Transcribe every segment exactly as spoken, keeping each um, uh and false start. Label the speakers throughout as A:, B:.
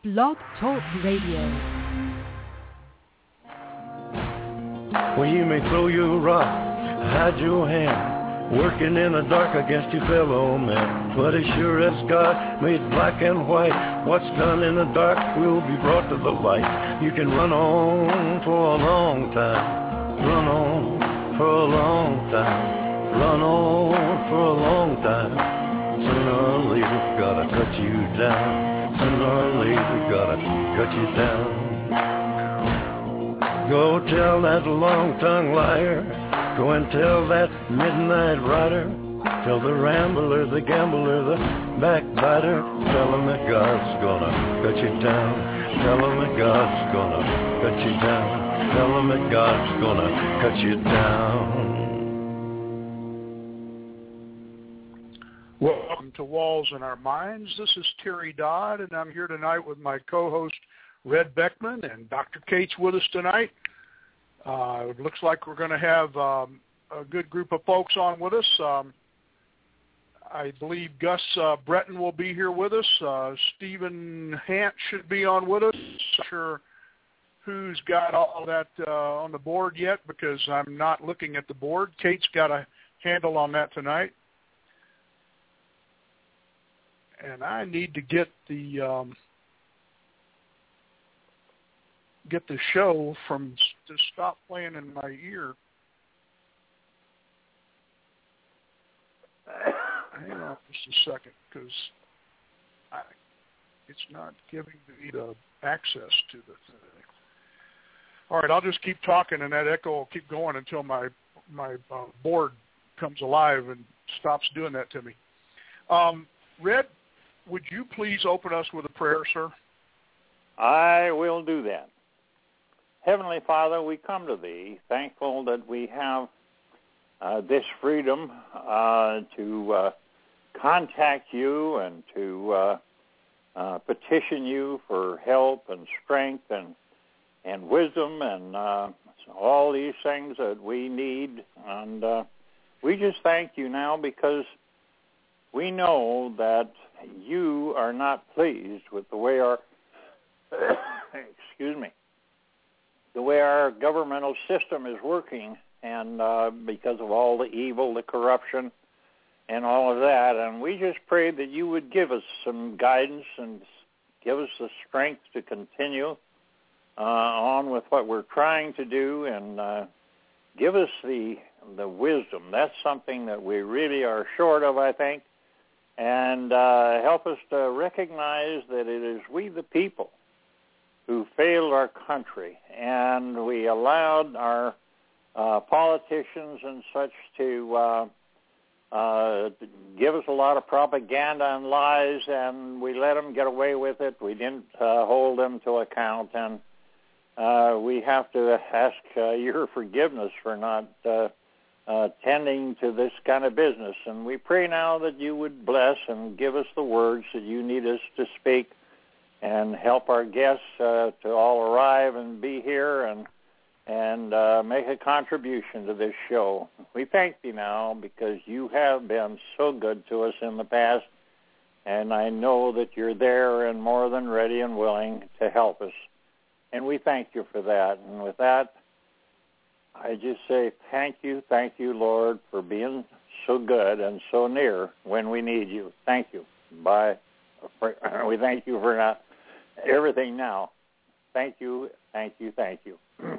A: Blog Talk Radio.
B: Well, you may throw your rock, hide your hand, working in the dark against your fellow man. But as sure as God made black and white, what's done in the dark will be brought to the light. You can run on for a long time, run on for a long time, run on for a long time. Sooner or later, gotta cut you down. Sooner or later, gotta cut you down. Go tell that long-tongued liar. Go and tell that midnight rider. Tell the rambler, the gambler, the backbiter. Tell him that God's gonna cut you down. Tell him that God's gonna cut you down. Tell him that God's gonna cut you down.
C: Welcome to Walls in Our Minds. This is Terry Dodd, and I'm here tonight with my co-host, Red Beckman, and Doctor Cates with us tonight. Uh, it looks like we're going to have um, a good group of folks on with us. Um, I believe Gus uh, Breton will be here with us. Uh, Stephen Hant should be on with us. Not sure who's got all that uh, on the board yet because I'm not looking at the board. Kate's got a handle on that tonight. And I need to get the um, get the show from to stop playing in my ear. Hang on just a second, because it's not giving me the access to the thing. All right, I'll just keep talking, and that echo will keep going until my my uh, board comes alive and stops doing that to me. Um, Red, would you please open us with a prayer, sir?
D: I will do that. Heavenly Father, we come to Thee, thankful that we have uh, this freedom uh, to uh, contact You and to uh, uh, petition You for help and strength and and wisdom and uh, all these things that we need. And uh, we just thank You now because we know that You are not pleased with the way our, excuse me, the way our governmental system is working, and uh, because of all the evil, the corruption, and all of that. And we just pray that You would give us some guidance and give us the strength to continue uh, on with what we're trying to do, and uh, give us the the wisdom. That's something that we really are short of, I think. And uh, help us to recognize that it is we the people who failed our country, and we allowed our uh, politicians and such to, uh, uh, to give us a lot of propaganda and lies, and we let them get away with it. We didn't uh, hold them to account, and uh, we have to ask uh, your forgiveness for not uh, Uh, tending to this kind of business. And we pray now that You would bless and give us the words that You need us to speak, and help our guests uh, to all arrive and be here and and uh, make a contribution to this show. We thank Thee now because You have been so good to us in the past, and I know that You're there and more than ready and willing to help us. And we thank You for that. And with that, I just say thank You, thank You, Lord, for being so good and so near when we need You. Thank You. Bye. We thank You for not everything now. Thank You, thank You, thank You.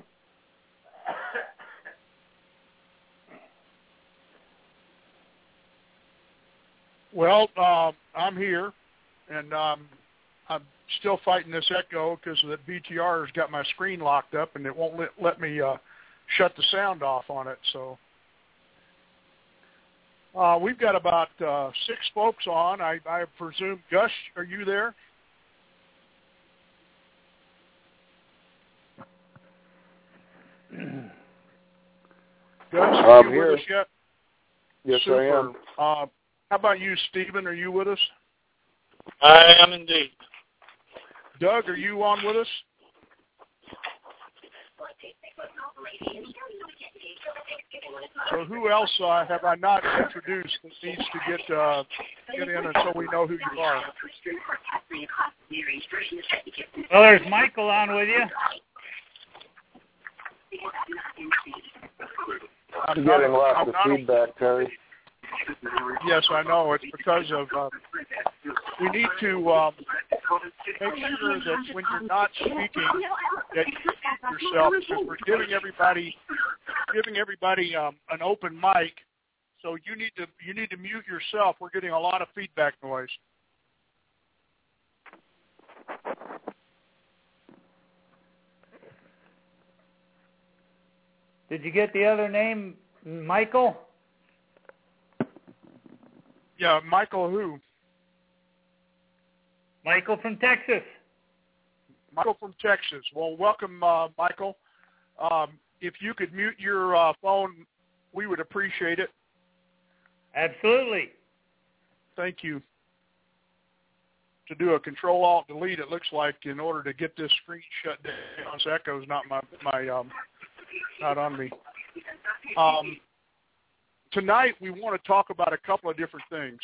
C: Well, uh, I'm here, and um, I'm still fighting this echo because the V T R has got my screen locked up, and it won't let, let me uh, shut the sound off on it. So uh, we've got about uh, six folks on. I, I presume, Gus, are you there? Gus, are
E: I'm
C: you
E: here.
C: with us yet?
E: Yes,
C: Super.
E: I am.
C: Uh, how about you, Stephen? Are you with us?
F: I am indeed.
C: Doug, are you on with us? So who else uh, have I not introduced that needs to get uh, get in until we know who you are?
E: Well, there's Michael on with you.
C: I'm
G: You're getting lots
C: I'm
G: of
C: not,
G: feedback, Terry.
C: Yes, I know. It's because of uh, we need to um, make sure that when you're not speaking, that you mute yourself, because we're giving everybody giving everybody um, an open mic. So you need to you need to mute yourself. We're getting a lot of feedback noise.
E: Did you get the other name, Michael?
C: Yeah, Michael who?
E: Michael from Texas.
C: Michael from Texas. Well, welcome, uh, Michael. Um, if you could mute your uh, phone, we would appreciate it.
E: Absolutely.
C: Thank you. To do a Control-Alt-Delete, it looks like, in order to get this screen shut down. This echo's not my my um, not on me. Um, tonight we want to talk about a couple of different things.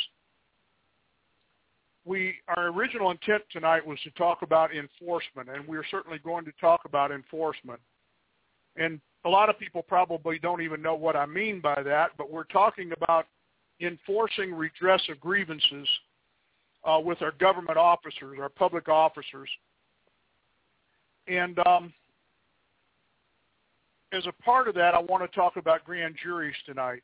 C: We our original intent tonight was to talk about enforcement, and we're certainly going to talk about enforcement. And a lot of people probably don't even know what I mean by that, but we're talking about enforcing redress of grievances uh, with our government officers, our public officers. And um, as a part of that, I want to talk about grand juries tonight.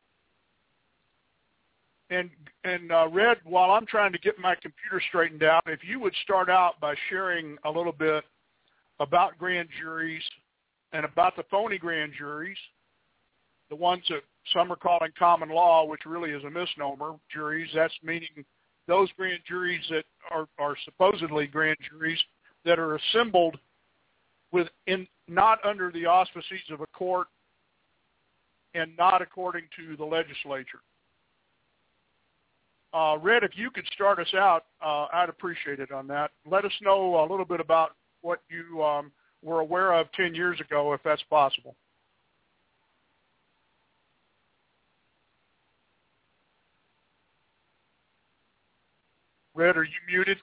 C: And, and uh, Red, while I'm trying to get my computer straightened out, if you would start out by sharing a little bit about grand juries and about the phony grand juries, the ones that some are calling common law, which really is a misnomer, juries. That's meaning those grand juries that are, are supposedly grand juries that are assembled with in, not under the auspices of a court and not according to the legislature. Uh, Red, if you could start us out, uh, I'd appreciate it on that. Let us know a little bit about what you um, were aware of ten years ago, if that's possible. Red, are you muted?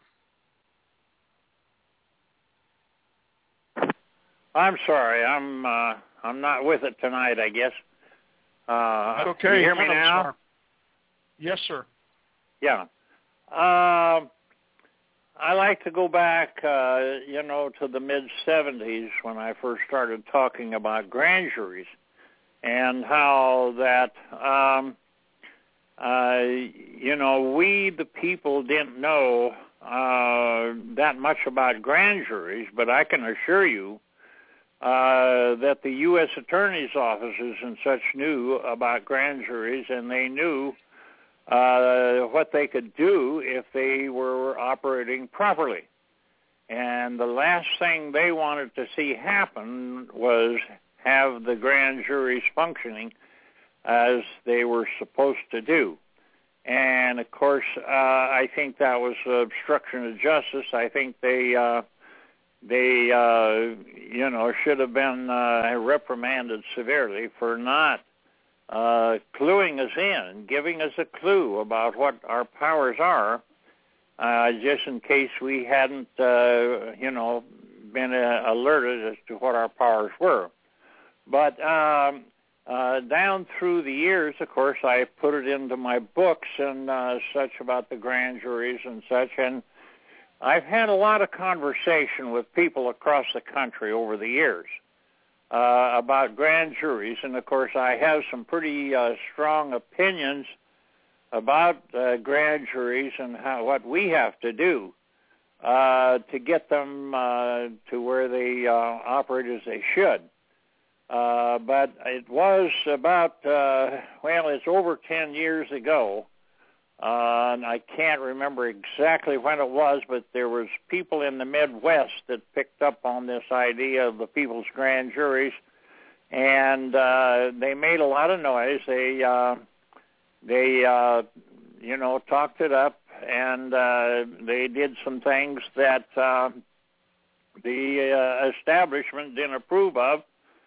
D: I'm sorry. I'm uh, I'm not with it tonight, I guess. Uh,
C: That's okay.
D: Can you hear me
C: Hello,
D: now?
C: sir. Yes, sir.
D: Yeah. Uh, I like to go back, uh, you know, to the mid seventies when I first started talking about grand juries and how that, um, uh, you know, we the people didn't know uh, that much about grand juries, but I can assure you uh, that the U S attorney's offices and such knew about grand juries, and they knew Uh, what they could do if they were operating properly. And the last thing they wanted to see happen was have the grand juries functioning as they were supposed to do. And, of course, uh, I think that was obstruction of justice. I think they, uh, they uh, you know, should have been uh, reprimanded severely for not Uh, cluing us in, giving us a clue about what our powers are, uh, just in case we hadn't, uh, you know, been uh, alerted as to what our powers were. But um, uh, down through the years, of course, I put it into my books and uh, such about the grand juries and such, and I've had a lot of conversation with people across the country over the years Uh, about grand juries, and of course I have some pretty uh, strong opinions about uh, grand juries and how what we have to do uh, to get them uh, to where they uh, operate as they should. Uh, but it was about, uh, well, it's over ten years ago, uh, and I can't remember exactly when it was, but there was people in the Midwest that picked up on this idea of the people's grand juries, and uh, they made a lot of noise. They, uh, they, uh, you know, talked it up, and uh, they did some things that uh, the uh, establishment didn't approve of,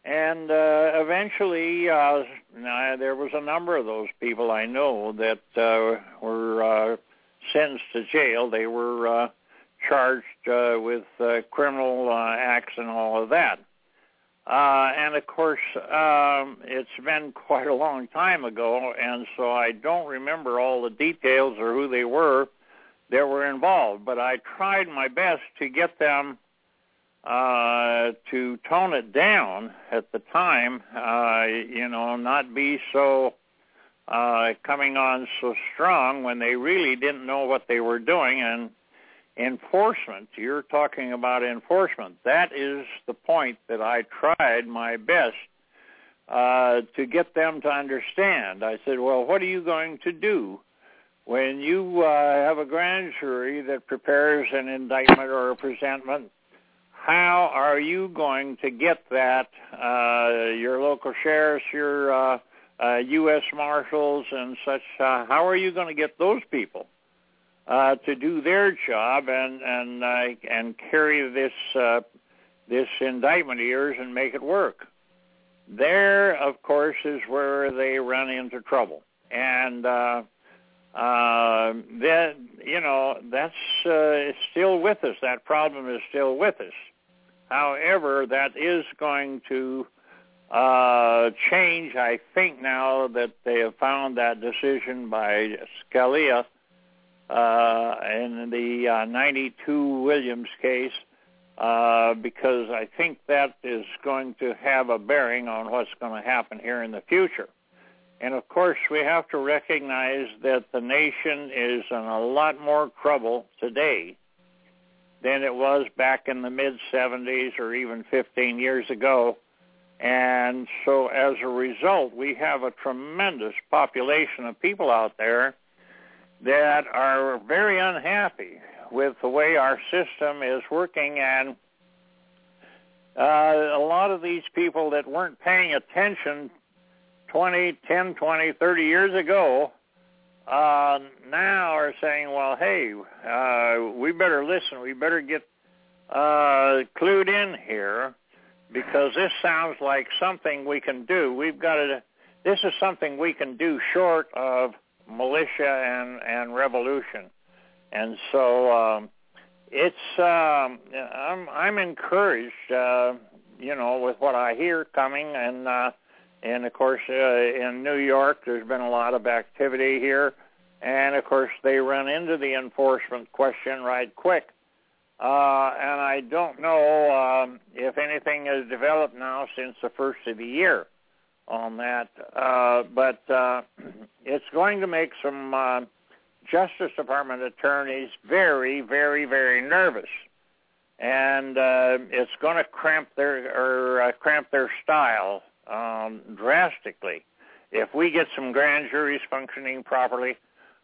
D: And uh, eventually, uh, there was a number of those people I know that uh, were uh, sentenced to jail. They were uh, charged uh, with uh, criminal uh, acts and all of that. Uh, and, of course, um, it's been quite a long time ago, and so I don't remember all the details or who they were that were involved. But I tried my best to get them uh, to tone it down at the time, uh, you know, not be so uh, coming on so strong when they really didn't know what they were doing. And enforcement, you're talking about enforcement. That is the point that I tried my best uh, to get them to understand. I said, well, what are you going to do when you uh, have a grand jury that prepares an indictment or a presentment? How are you going to get that, uh, your local sheriffs, your uh, uh, U S Marshals and such, uh, how are you going to get those people uh, to do their job and and uh, and carry this uh, this indictment of yours and make it work? There, of course, is where they run into trouble. And uh, uh, that, you know, that's uh, still with us. That problem is still with us. However, that is going to uh, change, I think, now that they have found that decision by Scalia uh, in the uh, ninety-two Williams case, uh, because I think that is going to have a bearing on what's going to happen here in the future. And, of course, we have to recognize that the nation is in a lot more trouble today than it was back in the mid-seventies or even fifteen years ago. And so as a result, we have a tremendous population of people out there that are very unhappy with the way our system is working. And uh, a lot of these people that weren't paying attention twenty, ten, twenty, thirty years ago Uh, now are saying, well, hey, uh, we better listen. We better get uh, clued in here because this sounds like something we can do. We've got to, this is something we can do short of militia and, and revolution. And so um, it's, um, I'm, I'm encouraged, uh, you know, with what I hear coming. And, uh, And, of course, uh, in New York, there's been a lot of activity here. And, of course, they run into the enforcement question right quick. Uh, and I don't know um, if anything has developed now since the first of the year on that. Uh, but uh, it's going to make some uh, Justice Department attorneys very, very, very nervous. And uh, it's going to cramp their, or, uh, cramp their style Um, drastically. If we get some grand juries functioning properly,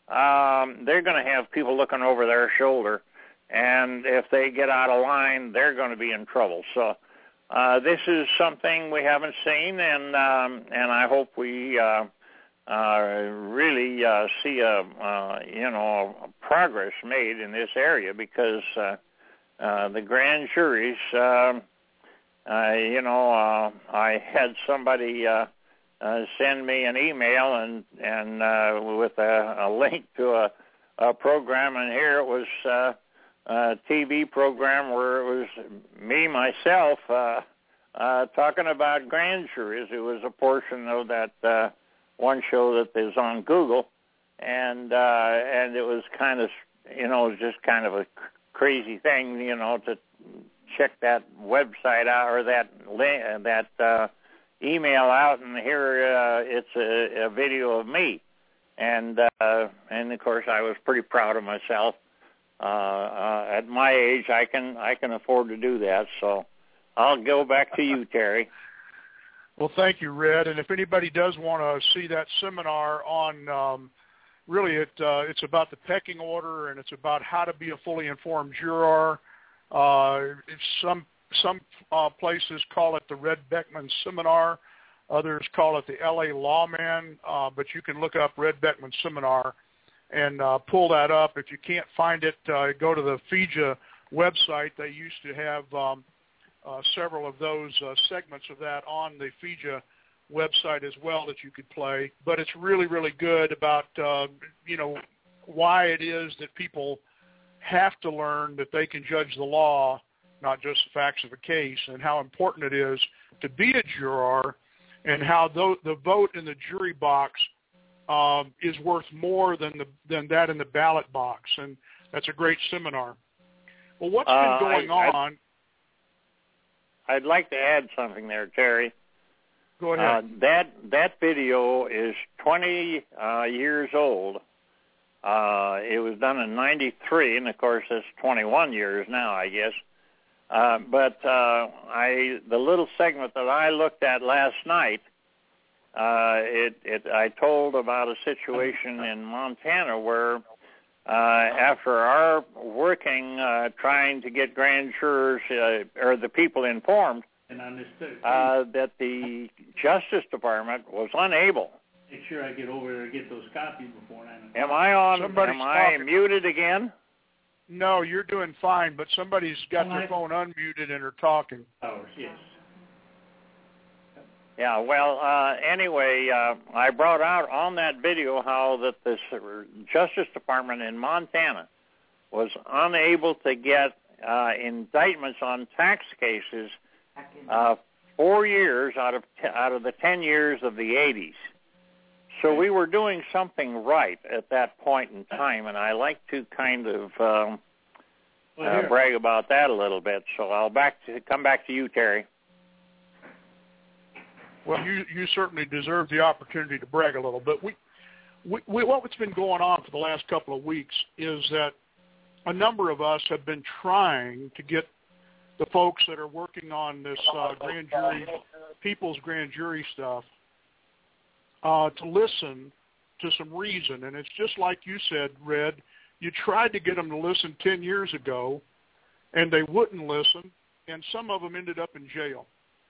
D: um, they're going to have people looking over their shoulder, and if they get out of line, they're going to be in trouble. So uh, this is something we haven't seen, and um, and I hope we uh, uh, really uh, see a uh, you know a progress made in this area because uh, uh, the grand juries. Uh, Uh, you know, uh, I had somebody uh, uh, send me an email and and uh, with a, a link to a, a program, and here it was uh, a T V program where it was me, myself, uh, uh, talking about grand juries. It was a portion of that uh, one show that is on Google, and uh, and it was kind of, you know, it was just kind of a crazy thing, you know, to check that website out or that link, that uh, email out, and here uh, it's a, a video of me, and uh, and of course I was pretty proud of myself. Uh, uh, at my age, I can I can afford to do that. So I'll go back to you, Terry.
C: Well, thank you, Red. And if anybody does want to see that seminar on, um, really it uh, it's about the pecking order, and it's about how to be a fully informed juror. Uh, it's some some uh, places call it the Red Beckman Seminar. Others call it the L A Lawman. Uh, but you can look up Red Beckman Seminar and uh, pull that up. If you can't find it, uh, go to the F I J A website. They used to have um, uh, several of those uh, segments of that on the F I J A website as well that you could play. But it's really, really good about, uh, you know, why it is that people have to learn that they can judge the law, not just the facts of a case, and how important it is to be a juror, and how the, the vote in the jury box um, is worth more than the than that in the ballot box. And that's a great seminar. Well, what's been
D: uh,
C: going
D: I,
C: on?
D: I'd like to add something there, Terry.
C: Go ahead.
D: Uh, that that video is twenty uh, years old. Uh, it was done in ninety-three, and of course it's twenty-one years now, I guess. Uh, but uh, I the little segment that I looked at last night, uh, it, it I told about a situation in Montana where uh, after our working uh, trying to get grand jurors uh, or the people informed uh, that the Justice Department was unable.
E: Make sure I get over there and get those copies before nine o'clock.
D: Am I on?
C: Somebody's
D: am I
C: talking.
D: muted again?
C: No, you're doing fine, but somebody's got
E: All
C: their
E: right.
C: phone unmuted and are talking.
E: Hours, yes.
D: Yeah, well, uh, anyway, uh, I brought out on that video how that the Justice Department in Montana was unable to get uh, indictments on tax cases uh, four years out of t- out of the ten years of the eighties. So we were doing something right at that point in time, and I like to kind of um,
E: Well,
D: uh,
E: here.
D: brag about that a little bit. So I'll back to come back to you, Terry.
C: Well, you you certainly deserve the opportunity to brag a little bit. We, we, we what's been going on for the last couple of weeks is that a number of us have been trying to get the folks that are working on this uh, grand jury, people's grand jury stuff, uh, to listen to some reason. And it's just like you said, Red, you tried to get them to listen ten years ago, and they wouldn't listen, and some of them ended up in jail.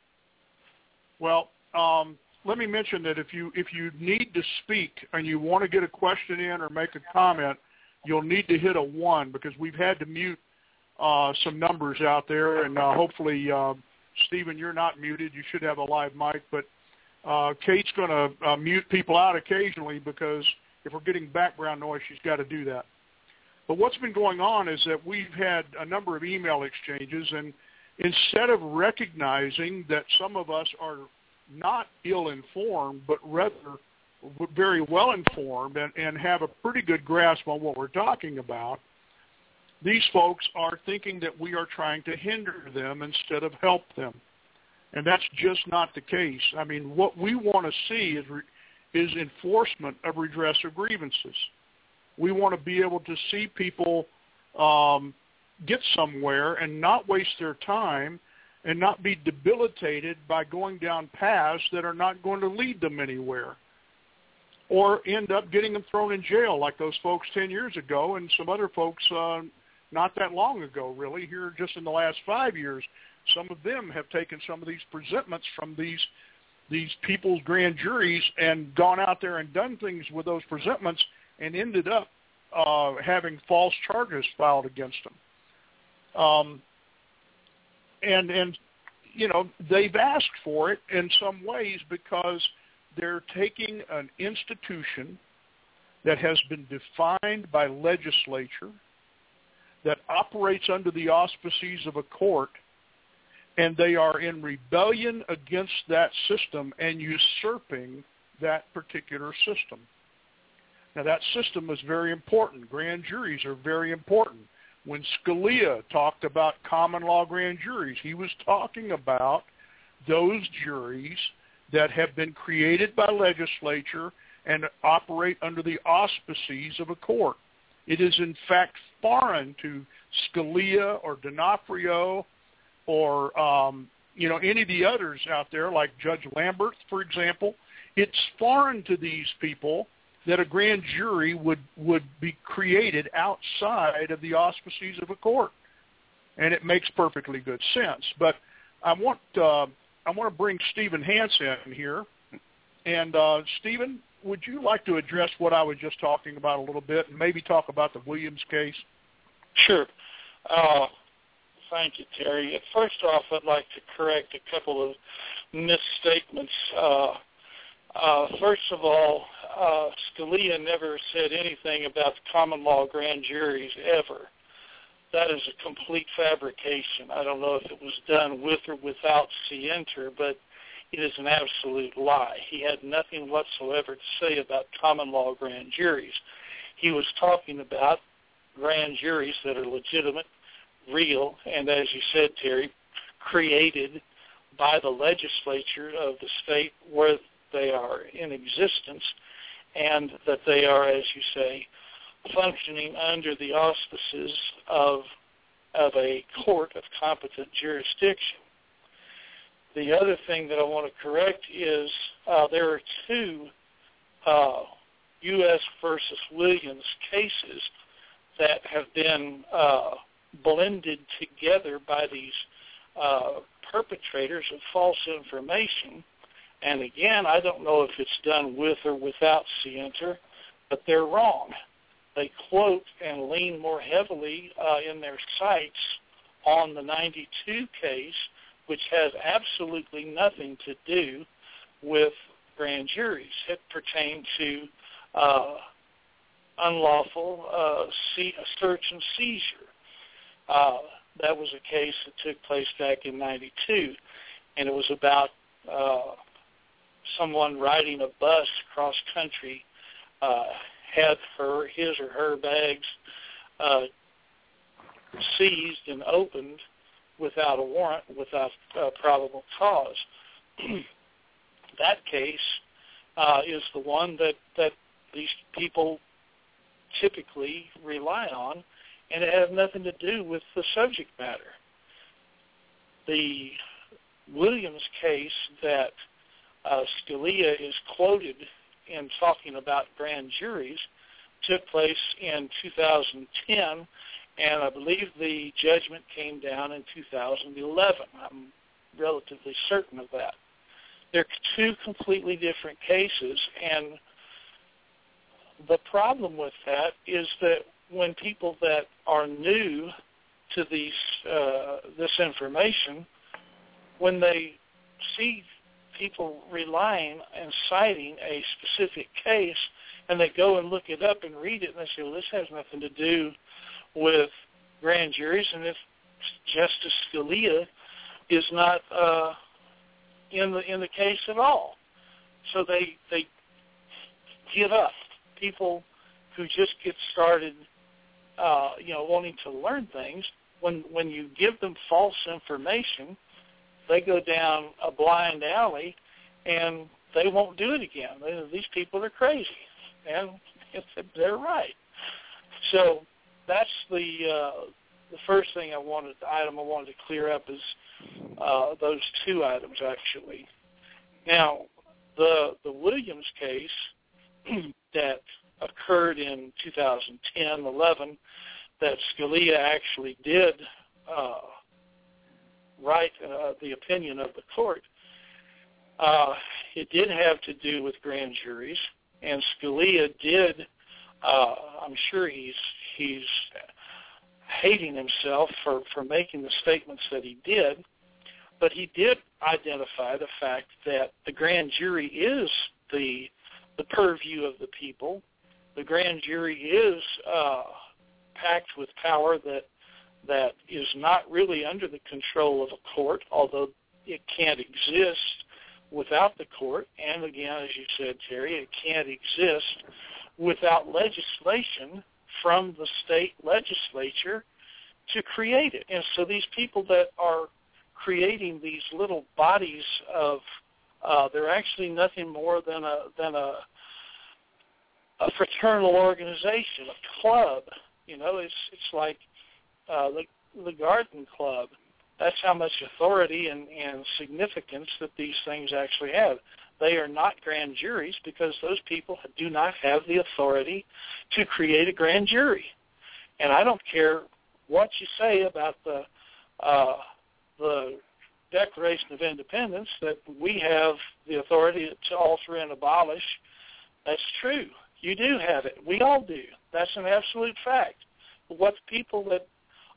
C: Well, um, let me mention that if you if you need to speak and you want to get a question in or make a comment, you'll need to hit a one, because we've had to mute uh, some numbers out there, and uh, hopefully, uh, Stephen, you're not muted. You should have a live mic, but uh, Kate's going to uh, mute people out occasionally, because if we're getting background noise, she's got to do that. But what's been going on is that we've had a number of email exchanges, and instead of recognizing that some of us are not ill-informed, but rather very well-informed and, and have a pretty good grasp on what we're talking about, these folks are thinking that we are trying to hinder them instead of help them. And that's just not the case. I mean, what we want to see is, re- is enforcement of redress of grievances. We want to be able to see people um, get somewhere and not waste their time and not be debilitated by going down paths that are not going to lead them anywhere, or end up getting them thrown in jail like those folks ten years ago and some other folks uh, not that long ago, really, here just in the last five years. Some of them have taken some of these presentments from these these people's grand juries and gone out there and done things with those presentments and ended up uh, having false charges filed against them. Um, and, and, you know, they've asked for it in some ways because they're taking an institution that has been defined by legislature, that operates under the auspices of a court, and they are in rebellion against that system and usurping that particular system. Now, that system is very important. Grand juries are very important. When Scalia talked about common law grand juries, he was talking about those juries that have been created by legislature and operate under the auspices of a court. It is, in fact, foreign to Scalia or D'Onofrio or, um, you know, any of the others out there, like Judge Lambert, for example. It's foreign to these people that a grand jury would, would be created outside of the auspices of a court. And it makes perfectly good sense. But I want uh, I want to bring Stephen Hansen in here. And, uh, Stephen, would you like to address what I was just talking about a little bit and maybe talk about the Williams case?
F: Sure. Uh, Thank you, Terry. First off, I'd like to correct a couple of misstatements. Uh, uh, first of all, uh, Scalia never said anything about the common law grand juries ever. That is a complete fabrication. I don't know if it was done with or without Sienter, but it is an absolute lie. He had nothing whatsoever to say about common law grand juries. He was talking about grand juries that are legitimate, real, and as you said, Terry, created by the legislature of the state where they are in existence, and that they are, as you say, functioning under the auspices of of a court of competent jurisdiction. The other thing that I want to correct is uh, there are two uh, U S versus Williams cases that have been uh, blended together by these uh, perpetrators of false information. And again, I don't know if it's done with or without Sienter, but they're wrong. They quote and lean more heavily uh, in their cites on the ninety-two case, which has absolutely nothing to do with grand juries. It pertained to uh, unlawful uh, see, search and seizure. Uh, that was a case that took place back in ninety-two, and it was about uh, someone riding a bus cross country uh, had her, his or her bags uh, seized and opened without a warrant, without uh, probable cause. That case uh, is the one that, that these people typically rely on, and it has nothing to do with the subject matter. The Williams case that uh, Scalia is quoted in talking about grand juries took place in two thousand ten, and I believe the judgment came down in two thousand eleven. I'm relatively certain of that. They're two completely different cases, and the problem with that is that when people that are new to these uh, this information, when they see people relying and citing a specific case, and they go and look it up and read it, and they say, well, this has nothing to do with grand juries, and if Justice Scalia is not uh, in the in the case at all. So they they give up. People who just get started, uh, you know, wanting to learn things, when when you give them false information, they go down a blind alley, and they won't do it again. They, these people are crazy, and they're right. So that's the uh, the first thing I wanted, the item I wanted to clear up is uh, those two items actually. Now, the the Williams case that occurred in two thousand ten, eleven, that Scalia actually did uh, write uh, the opinion of the court, uh, it did have to do with grand juries, and Scalia did, uh, I'm sure he's he's hating himself for, for making the statements that he did, but he did identify the fact that the grand jury is the the purview of the people. The grand jury is uh, packed with power that that is not really under the control of a court, although it can't exist without the court. And again, as you said, Terry, it can't exist without legislation from the state legislature to create it. And so these people that are creating these little bodies of, uh, they're actually nothing more than a than a, a fraternal organization, a club. You know, it's it's like uh, the the Garden Club. That's how much authority and, and significance that these things actually have. They are not grand juries because those people do not have the authority to create a grand jury. And I don't care what you say about the uh, the Declaration of Independence, that we have the authority to alter and abolish. That's true. You do have it. We all do. That's an absolute fact. But what the people that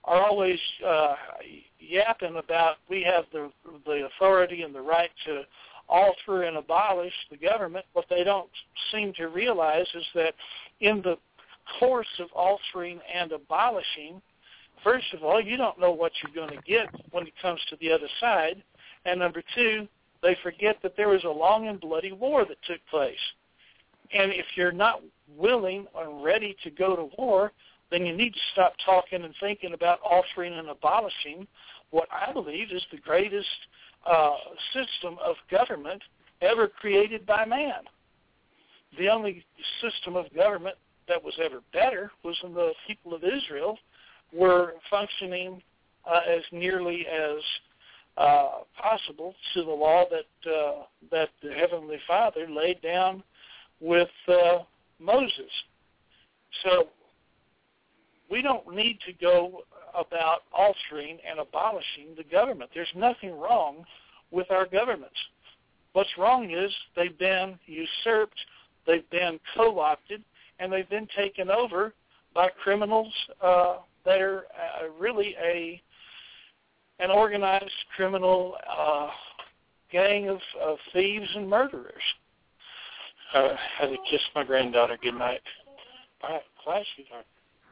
F: are always uh, yapping about we have the the authority and the right to alter and abolish the government. What they don't seem to realize is that in the course of altering and abolishing, first of all, you don't know what you're going to get when it comes to the other side. And number two, they forget that there was a long and bloody war that took place. And if you're not willing or ready to go to war, then you need to stop talking and thinking about altering and abolishing what I believe is the greatest uh, system of government ever created by man. The only system of government that was ever better was when the people of Israel were functioning uh, as nearly as uh, possible to the law that uh, that the Heavenly Father laid down with uh, Moses. So we don't need to go about altering and abolishing the government. There's nothing wrong with our governments. What's wrong is they've been usurped, they've been co-opted, and they've been taken over by criminals uh, that are uh, really a an organized criminal uh, gang of, of thieves and murderers. Uh, I had to kiss my granddaughter goodnight. Bye, bye, sweetheart.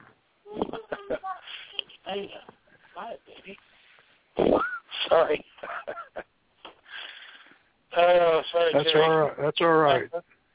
F: Hey, bye, baby. Sorry. Oh, sorry,
C: That's
F: Terry.
C: all right. That's all right.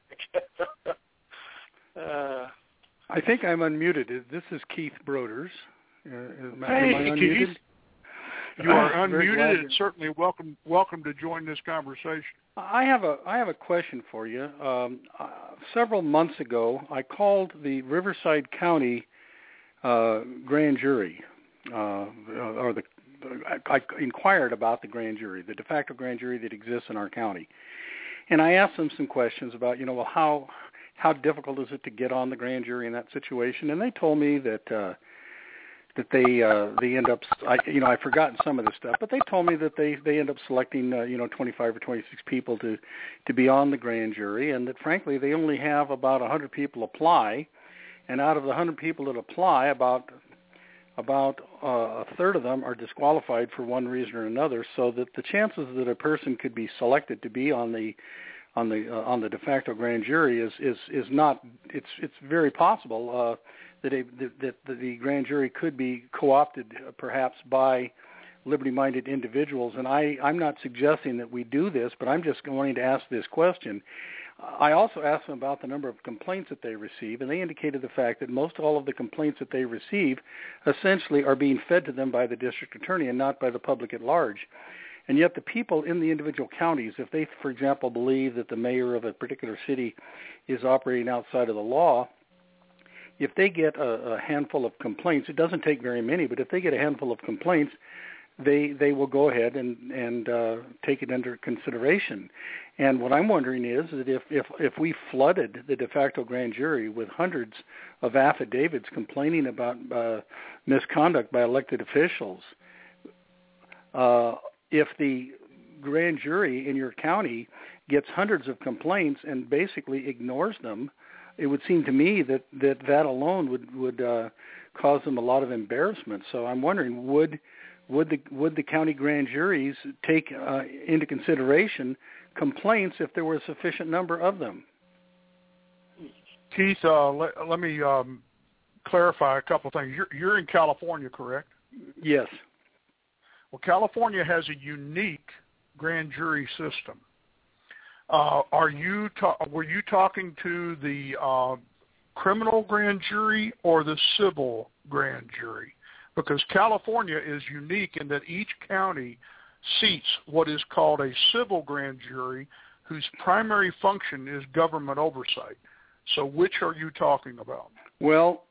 F: uh,
G: I think I'm unmuted. This is Keith Broders. Uh, am,
C: hey,
G: am I unmuted?
C: Keith. You are
G: Very glad
C: unmuted
G: to-
C: and certainly welcome welcome to join this conversation.
G: I have a I have a question for you. Um, uh, several months ago, I called the Riverside County uh, grand jury, uh, or the I, I inquired about the grand jury, the de facto grand jury that exists in our county, and I asked them some questions about, you know, well, how how difficult is it to get on the grand jury in that situation? And they told me that uh, that they uh, they end up, I, you know, I've forgotten some of this stuff, but they told me that they they end up selecting, uh, you know, twenty-five or twenty-six people to to be on the grand jury, and that frankly they only have about one hundred people apply, and out of the one hundred people that apply, about about uh, a third of them are disqualified for one reason or another, so that the chances that a person could be selected to be on the on the uh, on the de facto grand jury is is is not, it's it's very possible uh, that a that, that the grand jury could be co-opted uh, perhaps by liberty-minded individuals. And I I'm not suggesting that we do this, but I'm just wanting to ask this question. I also asked them about the number of complaints that they receive, and they indicated the fact that most all of the complaints that they receive essentially are being fed to them by the district attorney and not by the public at large. And yet the people in the individual counties, if they, for example, believe that the mayor of a particular city is operating outside of the law, if they get a, a handful of complaints, it doesn't take very many, but if they get a handful of complaints, they they will go ahead and, and uh, take it under consideration. And what I'm wondering is that if, if, if we flooded the de facto grand jury with hundreds of affidavits complaining about uh, misconduct by elected officials, uh, if the grand jury in your county gets hundreds of complaints and basically ignores them, it would seem to me that that, that alone would, would uh, cause them a lot of embarrassment. So I'm wondering, would would the would the county grand juries take uh, into consideration complaints if there were a sufficient number of them?
C: Keith, uh, let, let me um, clarify a couple of things. You're, you're in California, correct?
G: Yes.
C: Well, California has a unique grand jury system. Uh, are you ta- were you talking to the uh, criminal grand jury or the civil grand jury? Because California is unique in that each county seats what is called a civil grand jury, whose primary function is government oversight. So which are you talking about?
G: Well,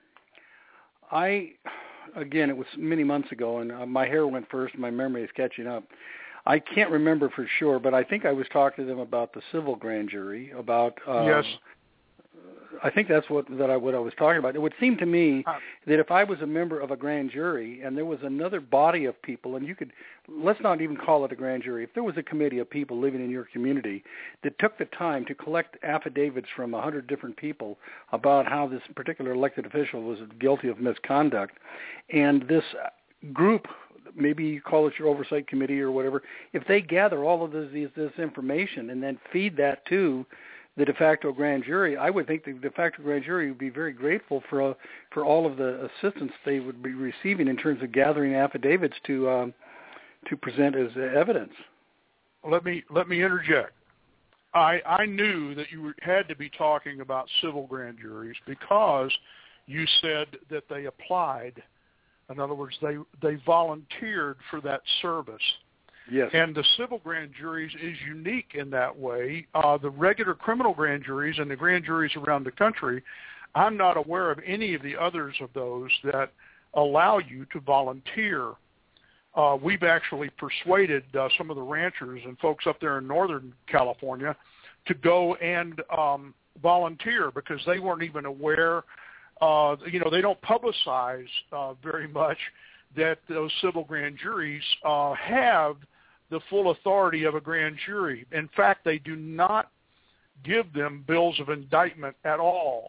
G: I, again, it was many months ago, and uh, my hair went first, and my memory is catching up. I can't remember for sure, but I think I was talking to them about the civil grand jury, about... Uh,
C: yes.
G: I think that's what that I what I was talking about. It would seem to me that if I was a member of a grand jury and there was another body of people, and you could, let's not even call it a grand jury, if there was a committee of people living in your community that took the time to collect affidavits from a hundred different people about how this particular elected official was guilty of misconduct, and this group, maybe you call it your oversight committee or whatever, if they gather all of this, this information and then feed that to the de facto grand jury, I would think the de facto grand jury would be very grateful for uh, for all of the assistance they would be receiving in terms of gathering affidavits to um, to present as evidence.
C: Let me let me interject. I I knew that you were, had to be talking about civil grand juries because you said that they applied. In other words, they they volunteered for that service.
G: Yes.
C: And the civil grand juries is unique in that way. Uh, the regular criminal grand juries and the grand juries around the country, I'm not aware of any of the others of those that allow you to volunteer. Uh, we've actually persuaded uh, some of the ranchers and folks up there in Northern California to go and um, volunteer because they weren't even aware. Uh, you know, they don't publicize uh, very much that those civil grand juries uh, have the full authority of a grand jury. In fact, they do not give them bills of indictment at all.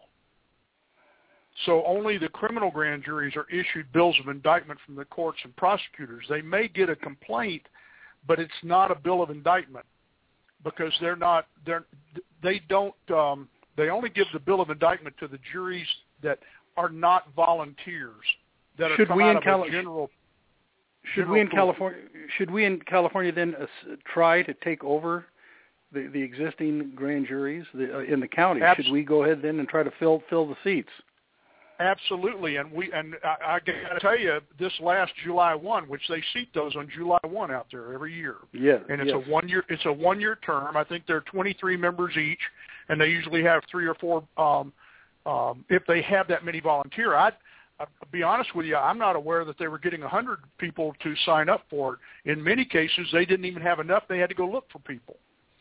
C: So only the criminal grand juries are issued bills of indictment from the courts and prosecutors. They may get a complaint, but it's not a bill of indictment because they're not, they're, they don't, um, they only give the bill of indictment to the juries that are not volunteers, that
G: should
C: are come
G: we
C: out
G: in
C: of
G: Cali-
C: a general
G: Should
C: general
G: we in
C: pool.
G: California should we in California then uh, try to take over the, the existing grand juries the, uh, in the county?
C: Abs-
G: should we go ahead then and try to fill fill the seats?
C: Absolutely, and we and I, I got to tell you, this last July first, which they seat those on July first out there every year.
G: Yes,
C: and it's
G: yes.
C: a one year it's a one year term. I think there are twenty-three members each, and they usually have three or four. Um, um, if they have that many volunteer, I'd, I'll be honest with you, I'm not aware that they were getting one hundred people to sign up for it. In many cases, they didn't even have enough. They had to go look for people.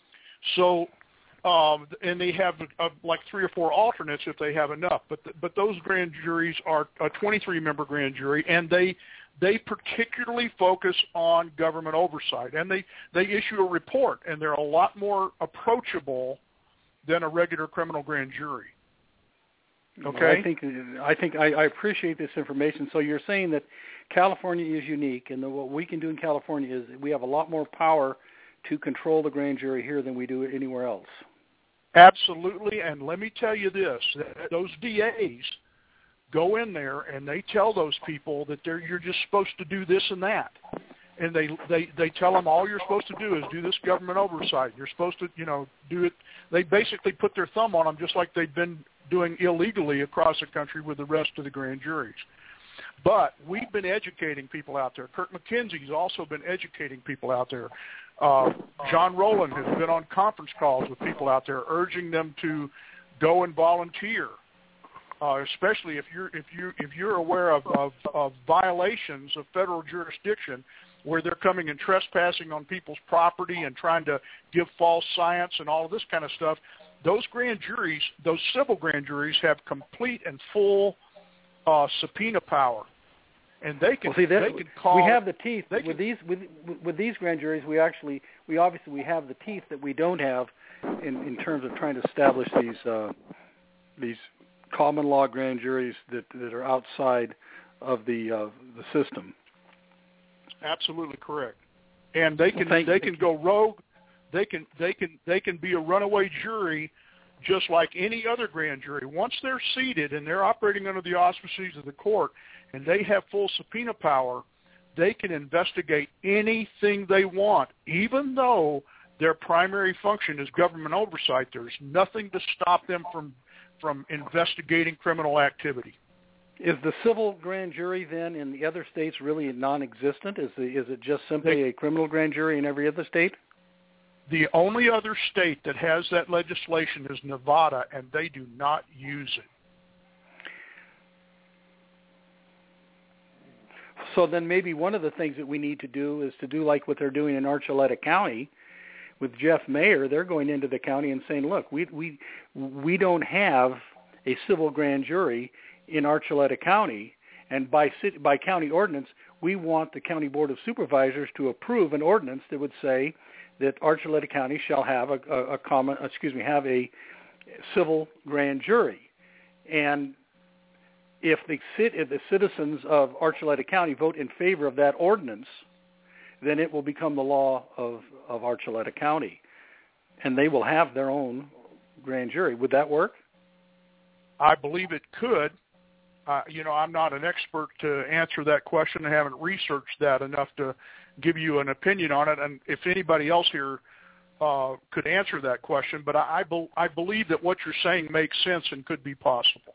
C: So, um, and they have uh, like three or four alternates if they have enough. But the, but those grand juries are a twenty-three member grand jury, and they they particularly focus on government oversight. And they, they issue a report, and they're a lot more approachable than a regular criminal grand jury. Okay.
G: I think I think I, I appreciate this information. So you're saying that California is unique, and that what we can do in California is we have a lot more power to control the grand jury here than we do anywhere else.
C: Absolutely, and let me tell you this: that those D As go in there and they tell those people that they're you're just supposed to do this and that, and they they they tell them all you're supposed to do is do this government oversight. You're supposed to you know do it. They basically put their thumb on them, just like they've been doing illegally across the country with the rest of the grand juries. But we've been educating people out there. Kirk McKenzie's also been educating people out there. Uh, John Rowland has been on conference calls with people out there, urging them to go and volunteer. Uh, especially if you're if you if you're aware of, of, of violations of federal jurisdiction, where they're coming and trespassing on people's property and trying to give false science and all of this kind of stuff. Those grand juries, those civil grand juries, have complete and full uh, subpoena power, and they can
G: well, see, that,
C: they can call.
G: We have the teeth
C: with
G: can, these with with these grand juries. We actually we obviously we have the teeth that we don't have in, in terms of trying to establish these uh, these common law grand juries that that are outside of the uh, the system.
C: Absolutely correct, and they can
G: well,
C: they can go rogue. They can they can they can be a runaway jury, just like any other grand jury. Once they're seated and they're operating under the auspices of the court, and they have full subpoena power, they can investigate anything they want, even though their primary function is government oversight. There's nothing to stop them from from investigating criminal activity.
G: Is the civil grand jury then in the other states really non-existent? Is the, is it just simply
C: they,
G: a criminal grand jury in every other state?
C: The only other state that has that legislation is Nevada, and they do not use it.
G: So then maybe one of the things that we need to do is to do like what they're doing in Archuleta County with Jeff Mayer. They're going into the county and saying, look, we we we don't have a civil grand jury in Archuleta County, and by city, by county ordinance, we want the County Board of Supervisors to approve an ordinance that would say that Archuleta County shall have a, a, a common, excuse me, have a civil grand jury. And if the, if the citizens of Archuleta County vote in favor of that ordinance, then it will become the law of, of Archuleta County, and they will have their own grand jury. Would that work?
C: I believe it could. Uh, you know, I'm not an expert to answer that question. I haven't researched that enough to give you an opinion on it. And if anybody else here uh, could answer that question, but I, I, be, I believe that what you're saying makes sense and could be possible.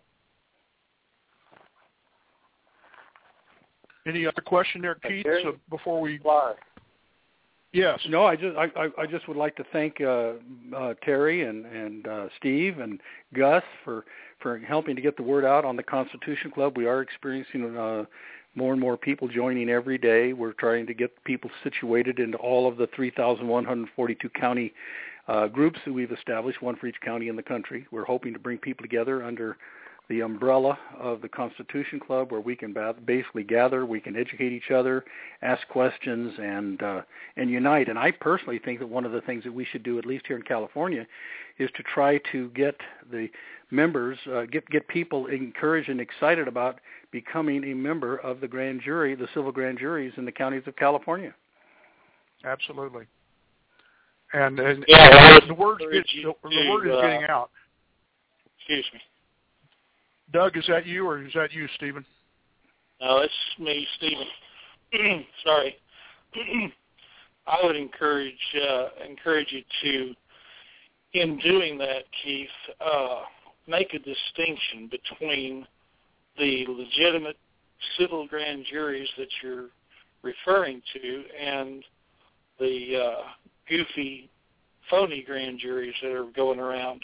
C: Any other question there, Keith? So before we, yes.
G: No, I just I, I just would like to thank uh, uh, Terry and and uh, Steve and Gus for, for helping to get the word out on the Constitution Club. We are experiencing uh, more and more people joining every day. We're trying to get people situated into all of the three thousand one hundred forty-two county uh, groups that we've established, one for each county in the country. We're hoping to bring people together under the umbrella of the Constitution Club, where we can basically gather, we can educate each other, ask questions, and uh, and unite. And I personally think that one of the things that we should do, at least here in California, is to try to get the members, uh, get get people encouraged and excited about becoming a member of the grand jury, the civil grand juries in the counties of California.
C: Absolutely. And, and,
F: yeah,
C: and the word get, the, the word is getting out.
F: Excuse me.
C: Doug, is that you or is that you, Stephen?
F: No, it's me, Stephen. Sorry. I would encourage uh, encourage you to, in doing that, Keith, uh, make a distinction between the legitimate civil grand juries that you're referring to and the uh, goofy, phony grand juries that are going around.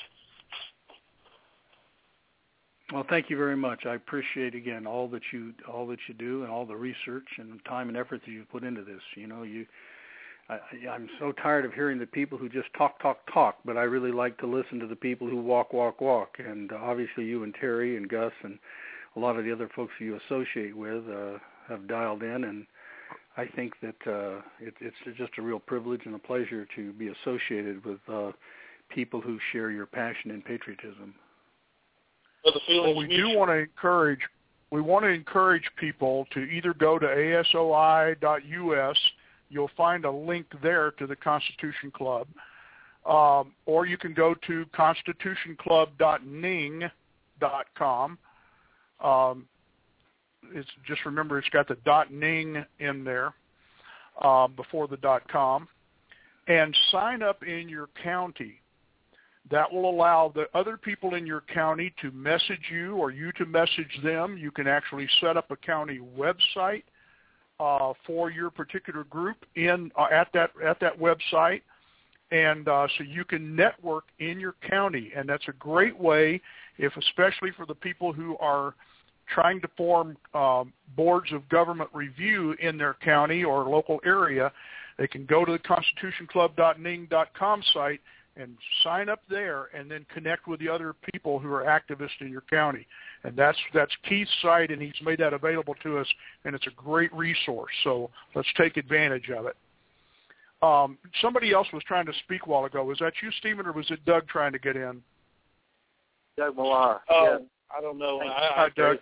G: Well, thank you very much. I appreciate again all that you all that you do and all the research and time and effort that you put into this. You know, you, I, I'm so tired of hearing the people who just talk, talk, talk. But I really like to listen to the people who walk, walk, walk. And uh, obviously, you and Terry and Gus and a lot of the other folks you associate with uh, have dialed in, and I think that uh, it, it's just a real privilege and a pleasure to be associated with uh, people who share your passion and patriotism.
C: Well, we do want to encourage we want to encourage people to either go to A S O I dot U S. You'll find a link there to the Constitution Club, um, or you can go to constitution club dot ning dot com. Um, it's just remember it's got the .ning in there um, before the .com, and sign up in your county. That will allow the other people in your county to message you or you to message them. You can actually set up a county website uh, for your particular group in uh, at that at that website, and uh, so you can network in your county. And that's a great way, if especially for the people who are trying to form um, boards of government review in their county or local area. They can go to the constitution club dot ning dot com site and sign up there, and then connect with the other people who are activists in your county. And that's that's Keith's site, and he's made that available to us, and it's a great resource. So let's take advantage of it. Um, somebody else was trying to speak a while ago. Was that you, Stephen, or was it Doug trying to get in?
D: Doug Millar.
F: Oh,
D: yes.
F: I don't know.
C: Hi,
F: I,
C: Hi, Doug.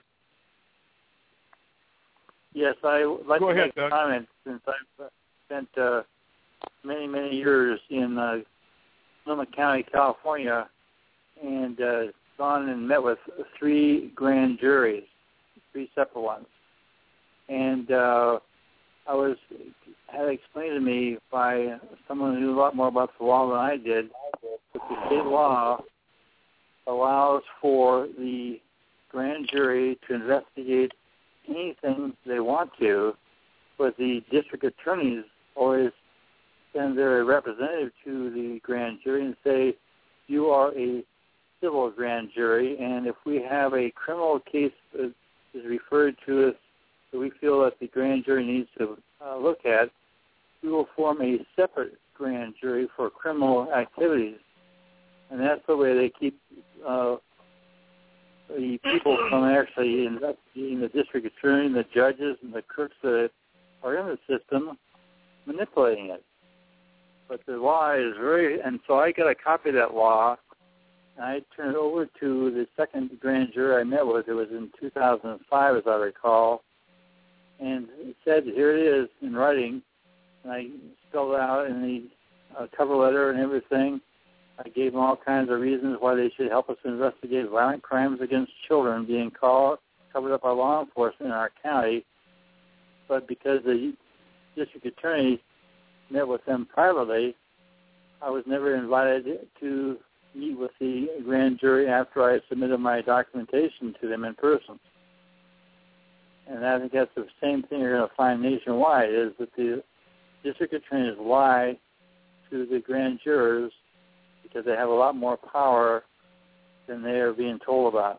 D: Yes, I would like
C: Go
D: to
C: ahead,
D: make
C: Doug.
D: a comment since I've spent uh, many, many years in uh, Sonoma County, California, and uh, gone and met with three grand juries, three separate ones. And uh, I was had explained to me by someone who knew a lot more about the law than I did that the state law allows for the grand jury to investigate anything they want to, but the district attorneys always send their representative to the grand jury and say, you are a civil grand jury, and if we have a criminal case that is referred to us that we feel that the grand jury needs to uh, look at, we will form a separate grand jury for criminal activities. And that's the way they keep uh,
H: the people from actually investigating, the district attorney, the judges, and the clerks that are in the system manipulating it. But the law is very, and so I got a copy of that law, and I turned it over to the second grand jury I met with. It was in two thousand five, as I recall, and it said, here it is in writing, and I spelled it out in the uh, cover letter and everything. I gave them all kinds of reasons why they should help us investigate violent crimes against children being called, covered up by law enforcement in our county. But because the district attorney met with them privately, I was never invited to meet with the grand jury after I submitted my documentation to them in person. And I think that's the same thing you're going to find nationwide, is that the district attorneys lie to the grand jurors because they have a lot more power than they are being told about.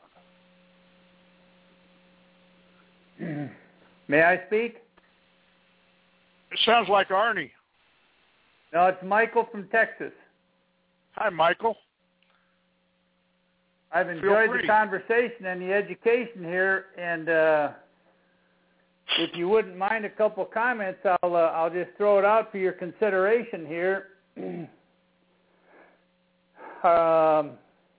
I: May I speak?
C: It sounds like Arnie.
I: No, it's Michael from Texas.
C: Hi, Michael.
I: I've enjoyed the conversation and the education here, and uh, if you wouldn't mind a couple comments, I'll uh, I'll just throw it out for your consideration here. um,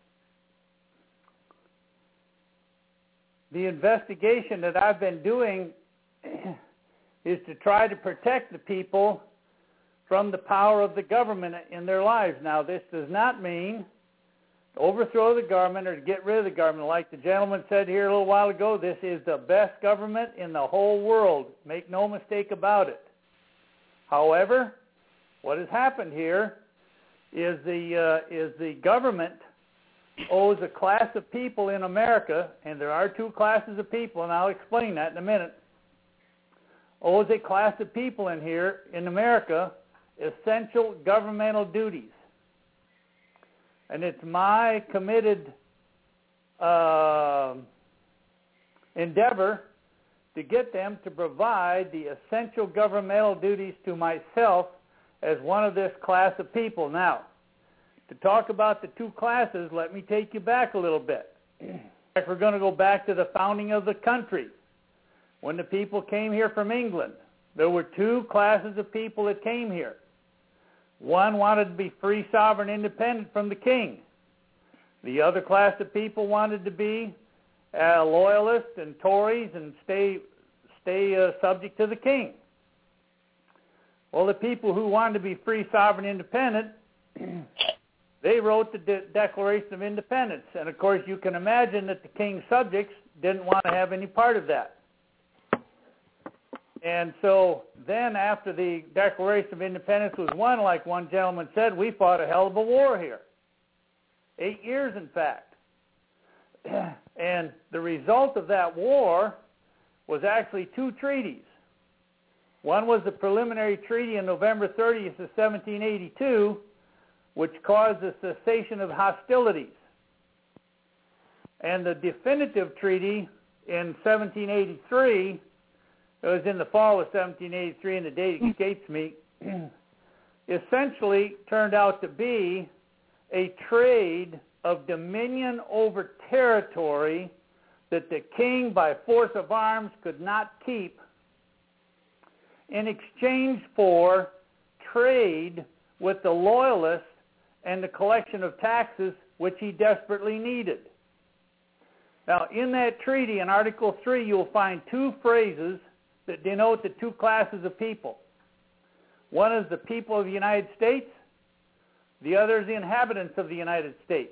I: the investigation that I've been doing is to try to protect the people from the power of the government in their lives. Now, this does not mean to overthrow the government or to get rid of the government. Like the gentleman said here a little while ago, this is the best government in the whole world. Make no mistake about it. However, what has happened here is the uh, is the government owes a class of people in America, and there are two classes of people, and I'll explain that in a minute, owes a class of people in here in America essential governmental duties. And it's my committed uh, endeavor to get them to provide the essential governmental duties to myself as one of this class of people. Now, to talk about the two classes, let me take you back a little bit. We're going to go back to the founding of the country. When the people came here from England, there were two classes of people that came here. One wanted to be free, sovereign, independent from the king. The other class of people wanted to be uh, loyalists and Tories and stay stay uh, subject to the king. Well, the people who wanted to be free, sovereign, independent, they wrote the De- Declaration of Independence. And, of course, you can imagine that the king's subjects didn't want to have any part of that. And so then after the Declaration of Independence was won, like one gentleman said, we fought a hell of a war here. Eight years, in fact. And the result of that war was actually two treaties. One was the preliminary treaty on November thirtieth of seventeen eighty-two, which caused the cessation of hostilities. And the definitive treaty in seventeen eighty-three, it was in the fall of seventeen eighty-three, and the date escapes me, essentially turned out to be a trade of dominion over territory that the king, by force of arms, could not keep, in exchange for trade with the loyalists and the collection of taxes which he desperately needed. Now, in that treaty, in Article three, you'll find two phrases that denote the two classes of people. One is the people of the United States. The other is the inhabitants of the United States.